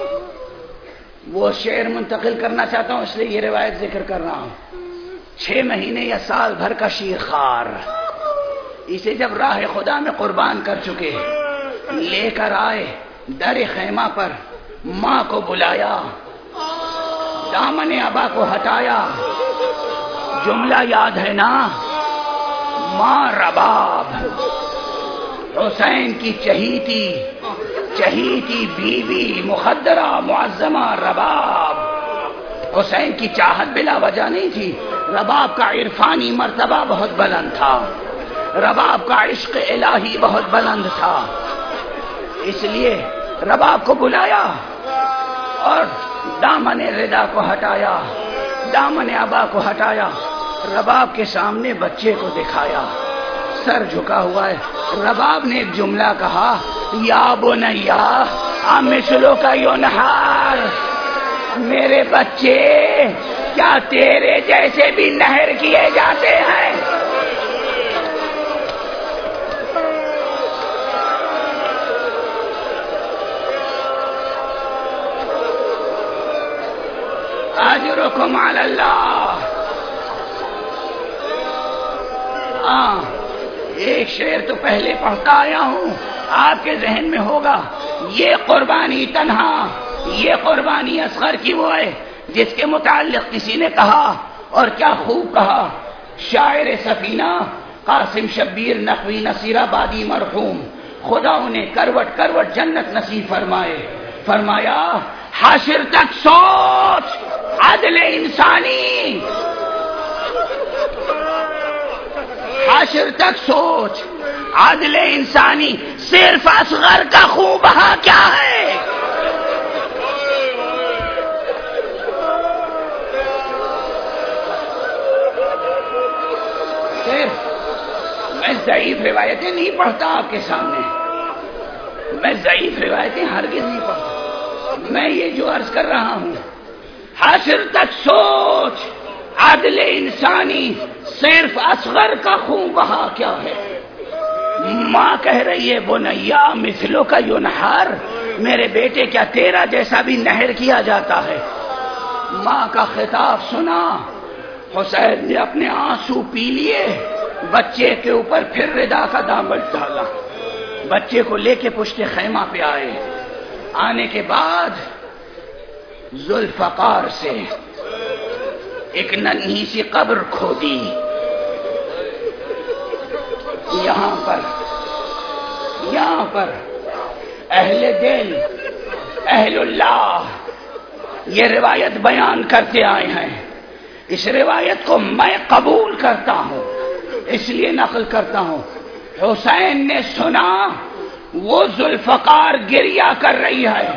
وہ شعر منتقل کرنا چاہتا ہوں اس لیے یہ روایت ذکر کر رہا ہوں. چھ مہینے یا سال بھر کا شیر خوار اسے جب راہ خدا میں قربان کر چکے لے کر آئے در خیمہ پر، ماں کو بلایا، دامن ابا کو ہٹایا. جملہ یاد ہے نا؟ ماں رباب، حسین کی چہیتی چہیتی بیوی مخدرہ معظمہ رباب. حسین کی چاہت بلا وجہ نہیں تھی، رباب کا عرفانی مرتبہ بہت بلند تھا، رباب کا عشق الہی بہت بلند تھا. اس لیے رباب کو بلایا اور دامن ردا کو ہٹایا، دامن ابا کو ہٹایا، رباب کے سامنے بچے کو دکھایا، سر جھکا ہوا ہے. رباب نے ایک جملہ کہا، یا بنیا مثلو کا یونہار، میرے بچے کیا تیرے جیسے بھی نہر کیے جاتے ہیں؟ اجرکم علی اللہ. ہاں ایک شعر تو پہلے پڑھتا آیا ہوں، آپ کے ذہن میں ہوگا. یہ قربانی تنہا، یہ قربانی اصغر کی وہ ہے جس کے متعلق کسی نے کہا، اور کیا خوب کہا. شاعر سفینہ قاسم شبیر نقوی نصیر آبادی مرحوم، خدا انہیں کروٹ کروٹ جنت نصیب فرمائے. فرمایا حشر تک سوچ عدل انسانی، حشر تک سوچ عدل انسانی، صرف اصغر کا خون بہا کیا ہے؟ صرف میں ضعیف روایتیں نہیں پڑھتا آپ کے سامنے، میں ضعیف روایتیں ہرگز نہیں پڑھتا. میں یہ جو عرض کر رہا ہوں، حشر تک سوچ عدل انسانی، صرف اصغر کا خون بہا کیا ہے؟ ماں کہہ رہی ہے بنیا مثلوں کا یونہار، میرے بیٹے کیا تیرا جیسا بھی نہر کیا جاتا ہے؟ ماں کا خطاب سنا، حسین نے اپنے آنسو پی لیے، بچے کے اوپر پھر ردا کا دامن ڈالا، بچے کو لے کے پشت خیمہ پہ آئے. آنے کے بعد ذوالفقار سے ایک ننھی سی قبر کھودی. یہاں پر یہاں پر اہل دل اہل اللہ یہ روایت بیان کرتے آئے ہیں. اس روایت کو میں قبول کرتا ہوں، اس لیے نقل کرتا ہوں. حسین نے سنا وہ ذوالفقار گریہ کر رہی ہے،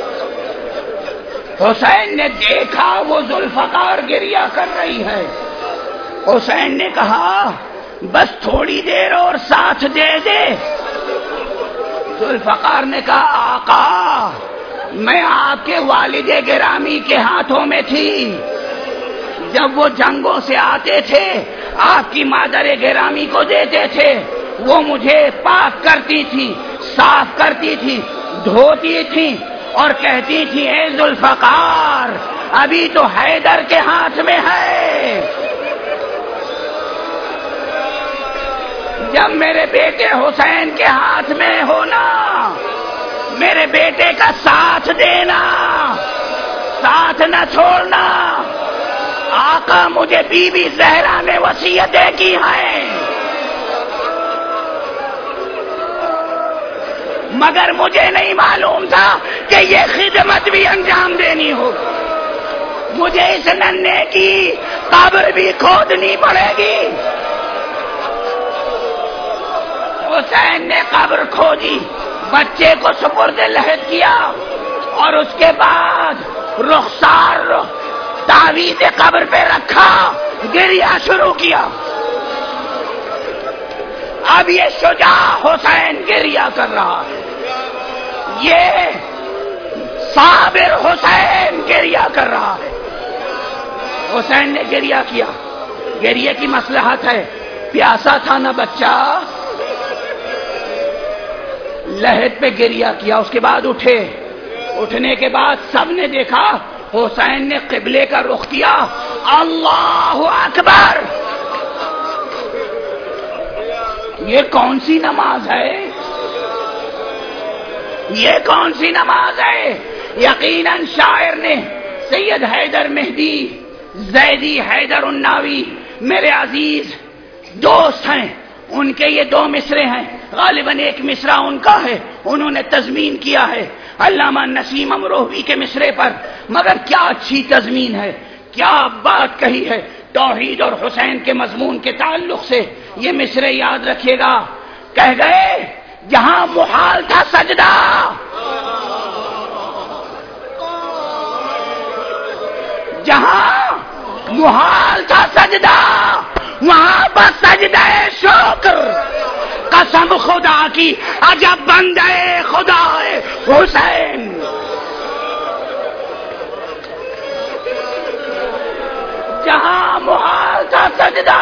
حسین نے دیکھا وہ ذوالفقار گریہ کر رہی ہے. حسین نے کہا بس تھوڑی دیر اور ساتھ دے دے. ذوالفقار نے کہا آقا میں آپ کے والد گرامی کے ہاتھوں میں تھی، جب وہ جنگوں سے آتے تھے آپ کی مادر گرامی کو دیتے تھے، وہ مجھے پاک کرتی تھی، صاف کرتی تھی، دھوتی تھی اور کہتی تھی اے ذوالفقار ابھی تو حیدر کے ہاتھ میں ہے. جب میرے بیٹے حسین کے ہاتھ میں ہونا، میرے بیٹے کا ساتھ دینا، ساتھ نہ چھوڑنا. آقا مجھے بی بی زہرا نے وصیتیں کی ہیں، مگر مجھے نہیں معلوم تھا کہ یہ خدمت بھی انجام دینی ہو. مجھے اس ننھے کی قبر بھی کھودنی پڑے گی. حسین نے قبر کھودی، بچے کو سپرد لحد کیا اور اس کے بعد رخسار تعویذ قبر پہ رکھا، گریہ شروع کیا. اب یہ شجاع حسین گریہ کر رہا ہے. یہ صابر حسین گریہ کر رہا ہے. حسین نے گریہ کیا. گریہ کی مصلحت ہے. پیاسا تھا نا بچہ, لہد پہ گریہ کیا. اس کے بعد اٹھے. اٹھنے کے بعد سب نے دیکھا حسین نے قبلے کا رخ کیا. اللہ اکبر. یہ کون سی نماز ہے؟ یہ کون سی نماز ہے؟ یقیناً شاعر نے سید حیدر مہدی زیدی حیدر الناوی میرے عزیز دوست ہیں, ان کے یہ دو مصرے ہیں. غالباً ایک مصرع ان کا ہے, انہوں نے تضمین کیا ہے علامہ نسیم امروہوی کے مصرے پر. مگر کیا اچھی تضمین ہے, کیا بات کہی ہے توحید اور حسین کے مضمون کے تعلق سے. یہ مصرے یاد رکھیے گا. کہہ گئے جہاں محال تھا سجدہ, جہاں محال تھا سجدہ وہاں پر سجدہ شکر. قسم خدا کی عجب بندے خدا ہے حسین. جہاں محال تھا سجدہ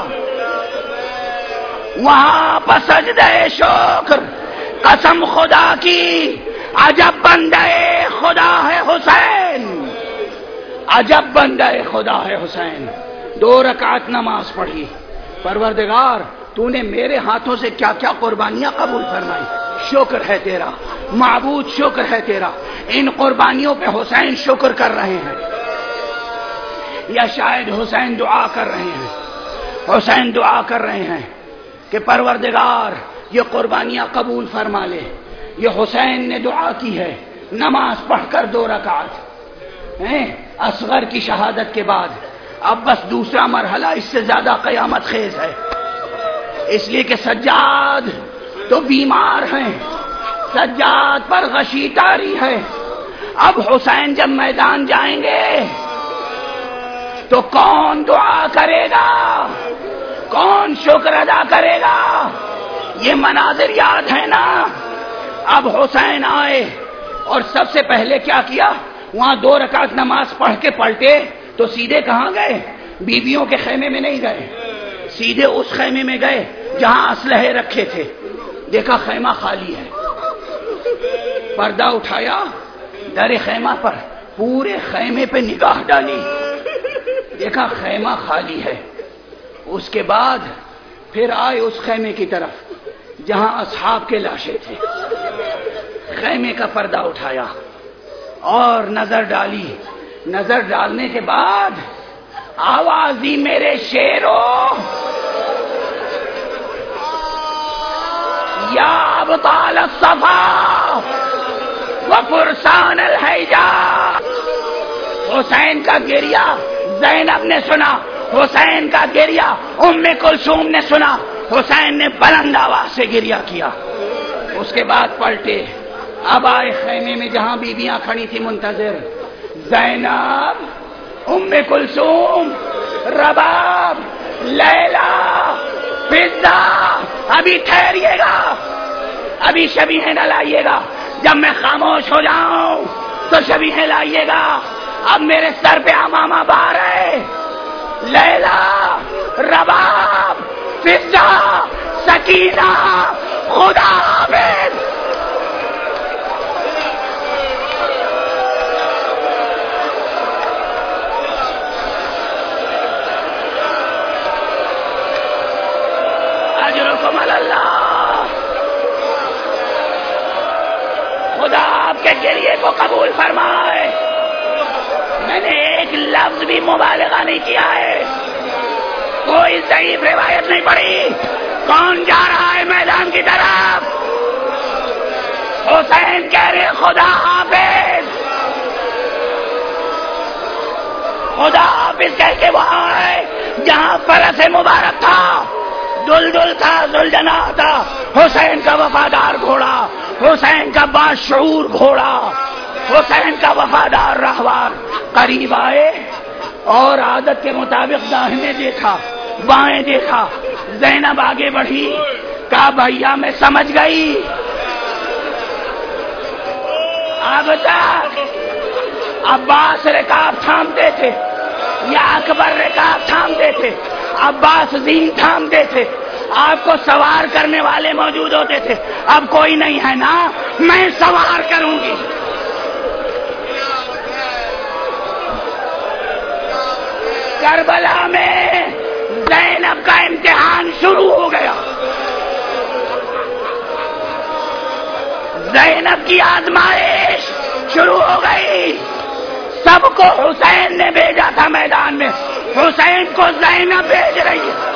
وہاں پر سجدہ شکر. قسم خدا کی عجب بندے خدا ہے حسین. عجب بندہ خدا ہے حسین. دو رکعت نماز پڑھی. پروردگار تو نے میرے ہاتھوں سے کیا کیا قربانیاں قبول فرمائی. شکر ہے تیرا معبود, شکر ہے تیرا. ان قربانیوں پہ حسین شکر کر رہے ہیں, یا شاید حسین دعا کر رہے ہیں. حسین دعا کر رہے ہیں کہ پروردگار یہ قربانیاں قبول فرما لے. یہ حسین نے دعا کی ہے نماز پڑھ کر دو رکعت اصغر کی شہادت کے بعد. اب بس دوسرا مرحلہ اس سے زیادہ قیامت خیز ہے, اس لیے کہ سجاد تو بیمار ہیں, سجاد پر غشی طاری ہے. اب حسین جب میدان جائیں گے تو کون دعا کرے گا, کون شکر ادا کرے گا؟ یہ مناظر یاد ہے نا. اب حسین آئے اور سب سے پہلے کیا کیا, وہاں دو رکعت نماز پڑھ کے پلٹے تو سیدھے کہاں گئے؟ بیویوں کے خیمے میں نہیں گئے, سیدھے اس خیمے میں گئے جہاں اسلحے رکھے تھے. دیکھا خیمہ خالی ہے, پردہ اٹھایا, در خیمہ پر پورے خیمے پہ نگاہ ڈالی, دیکھا خیمہ خالی ہے. اس کے بعد پھر آئے اس خیمے کی طرف جہاں اصحاب کے لاشیں تھے. خیمے کا پردہ اٹھایا اور نظر ڈالی. نظر ڈالنے کے بعد آواز دی میرے شیرو, یا ابطال الصفا وفرسان الحیجا. حسین کا گریہ زینب نے سنا, حسین کا گریہ ام کلثوم نے سنا. حسین نے بلند آواز سے گریہ کیا. اس کے بعد پلٹے. اب آئے خیمے میں جہاں بیویاں کھڑی تھی منتظر. زینب, ام کلثوم, رباب, لیلا, فضہ, ابھی ٹھہریے گا, ابھی شبیہیں نہ لائیے گا. جب میں خاموش ہو جاؤں تو شبیہیں لائیے گا. اب میرے سر پہ امامہ بار ہے. لیلا, رباب, فضہ, سکینہ, خدا حافظ. اجرکم اللہ. خدا آپ کے گریے کو قبول فرمائے. میں نے ایک لفظ بھی مبالغہ نہیں کیا ہے, کوئی ضعیف روایت نہیں پڑی. کون جا رہا ہے میدان کی طرف؟ حسین کہہ رہے خدا حافظ, خدا حافظ کہہ کے وہاں ہے جہاں فرس مبارک تھا, دلدل تھا, ذوالجناح تھا. حسین کا وفادار گھوڑا, حسین کا باشعور گھوڑا, حسین کا وفادار رہوار. قریب آئے اور عادت کے مطابق داہنے دیکھا, بائیں دیکھا. زینب آگے بڑھی, کہا بھیا میں سمجھ گئی, اب تک عباس رکاب تھامتے تھے یا اکبر رکاب تھامتے تھے، عباس زین تھامتے تھے، آپ کو سوار کرنے والے موجود ہوتے تھے. اب کوئی نہیں ہے نا، میں سوار کروں گی. کربلا میں زینب کا امتحان شروع ہو گیا. زینب کی آزمائش شروع ہو گئی. سب کو حسین نے بھیجا تھا میدان میں، حسین کو زینب بھیج رہی ہے.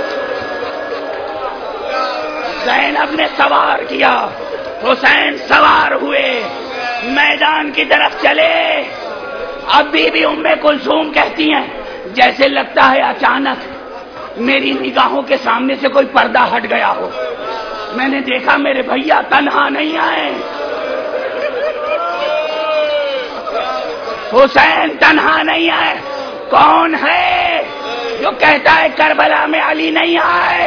زینب نے سوار کیا، حسین سوار ہوئے، میدان کی طرف چلے. اب بی بی ام کلثوم کہتی ہیں جیسے لگتا ہے اچانک میری نگاہوں کے سامنے سے کوئی پردہ ہٹ گیا ہو. میں نے دیکھا میرے بھیا تنہا نہیں آئے، حسین تنہا نہیں آئے. کون ہے جو کہتا ہے کربلا میں علی نہیں آئے؟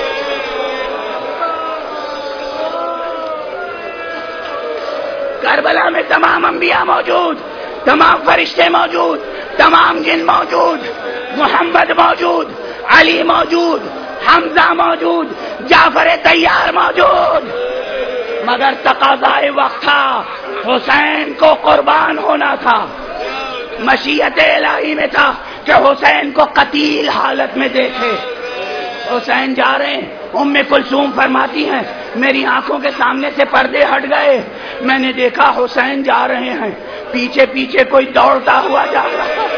کربلا میں تمام انبیاء موجود، تمام فرشتے موجود، تمام جن موجود، محمد موجود، علی موجود، حمزہ موجود، جعفر طیار موجود. مگر تقاضائے وقت تھا، حسین کو قربان ہونا تھا. مشیت الہی میں تھا کہ حسین کو قتیل حالت میں دیکھے. حسین جا رہے ہیں. ام کلثوم فرماتی ہیں میری آنکھوں کے سامنے سے پردے ہٹ گئے، میں نے دیکھا حسین جا رہے ہیں، پیچھے پیچھے کوئی دوڑتا ہوا جا رہا ہے.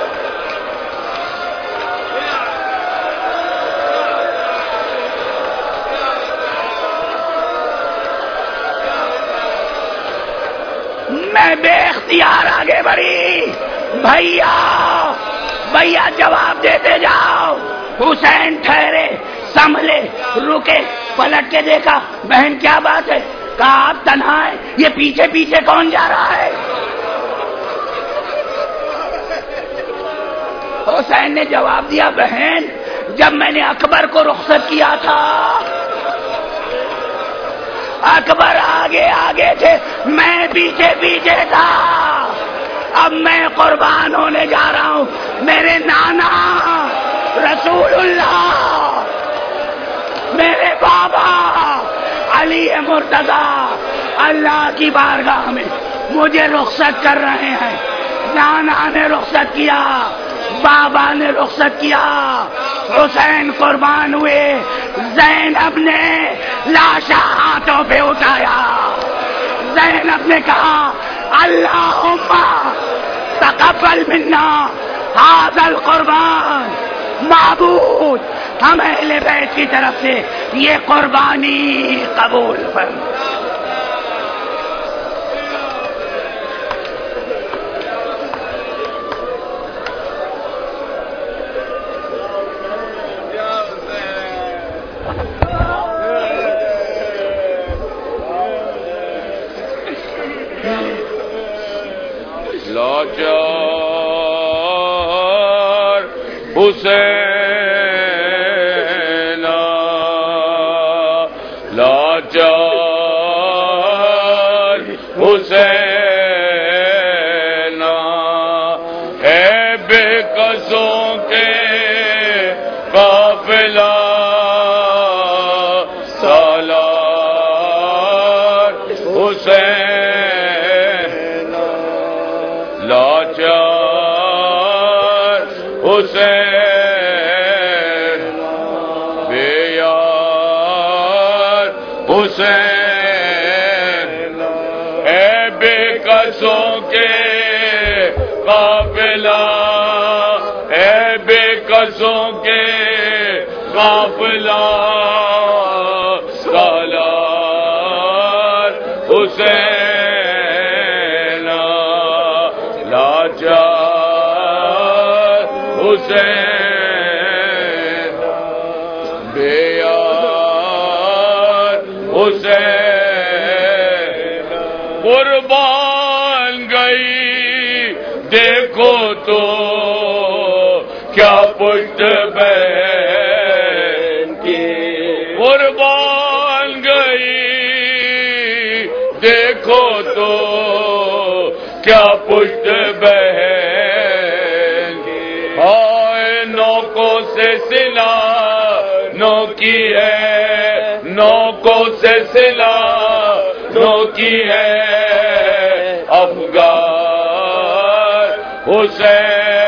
میں بے اختیار آگے بڑھی. بھیا بھیا جواب دیتے جاؤ. حسین ٹھہرے، سنبھلے، رکے، پلٹ کے دیکھا. بہن کیا بات ہے؟ کہا آپ تنہا ہے، یہ پیچھے پیچھے کون جا رہا ہے؟ حسین نے جواب دیا بہن جب میں نے اکبر کو رخصت کیا تھا اکبر آگے آگے تھے، میں پیچھے پیچھے تھا. اب میں قربان ہونے جا رہا ہوں. میرے نانا رسول اللہ، میرے بابا علی مرتضیٰ اللہ کی بارگاہ میں مجھے رخصت کر رہے ہیں. نانا نے رخصت کیا، بابا نے رخصت کیا، حسین قربان ہوئے. زینب نے لاشا ہاتھوں پہ اٹھایا. زینب نے کہا اللہم تقبل منا ھذا القربان. معبود ہم اہل بیت کی طرف سے یہ قربانی قبول فرما. لاچار حسین لاچار حسین اے بے قصوں کے قافلہ سالار حسین لاچار حسین بے یار حسین اے بے قصوں کے قافلہ اے بے قصوں کے قافلہ سالار حسین لاچار حسین بے یار حسین قربان گئی دیکھو تو کیا پشت بہن کی قربان گئی دیکھو تو کیا پشت بہن ہائے نوکوں سے سلا نو کی ہے نوکوں سے سلا نو کی ہے افغان حسین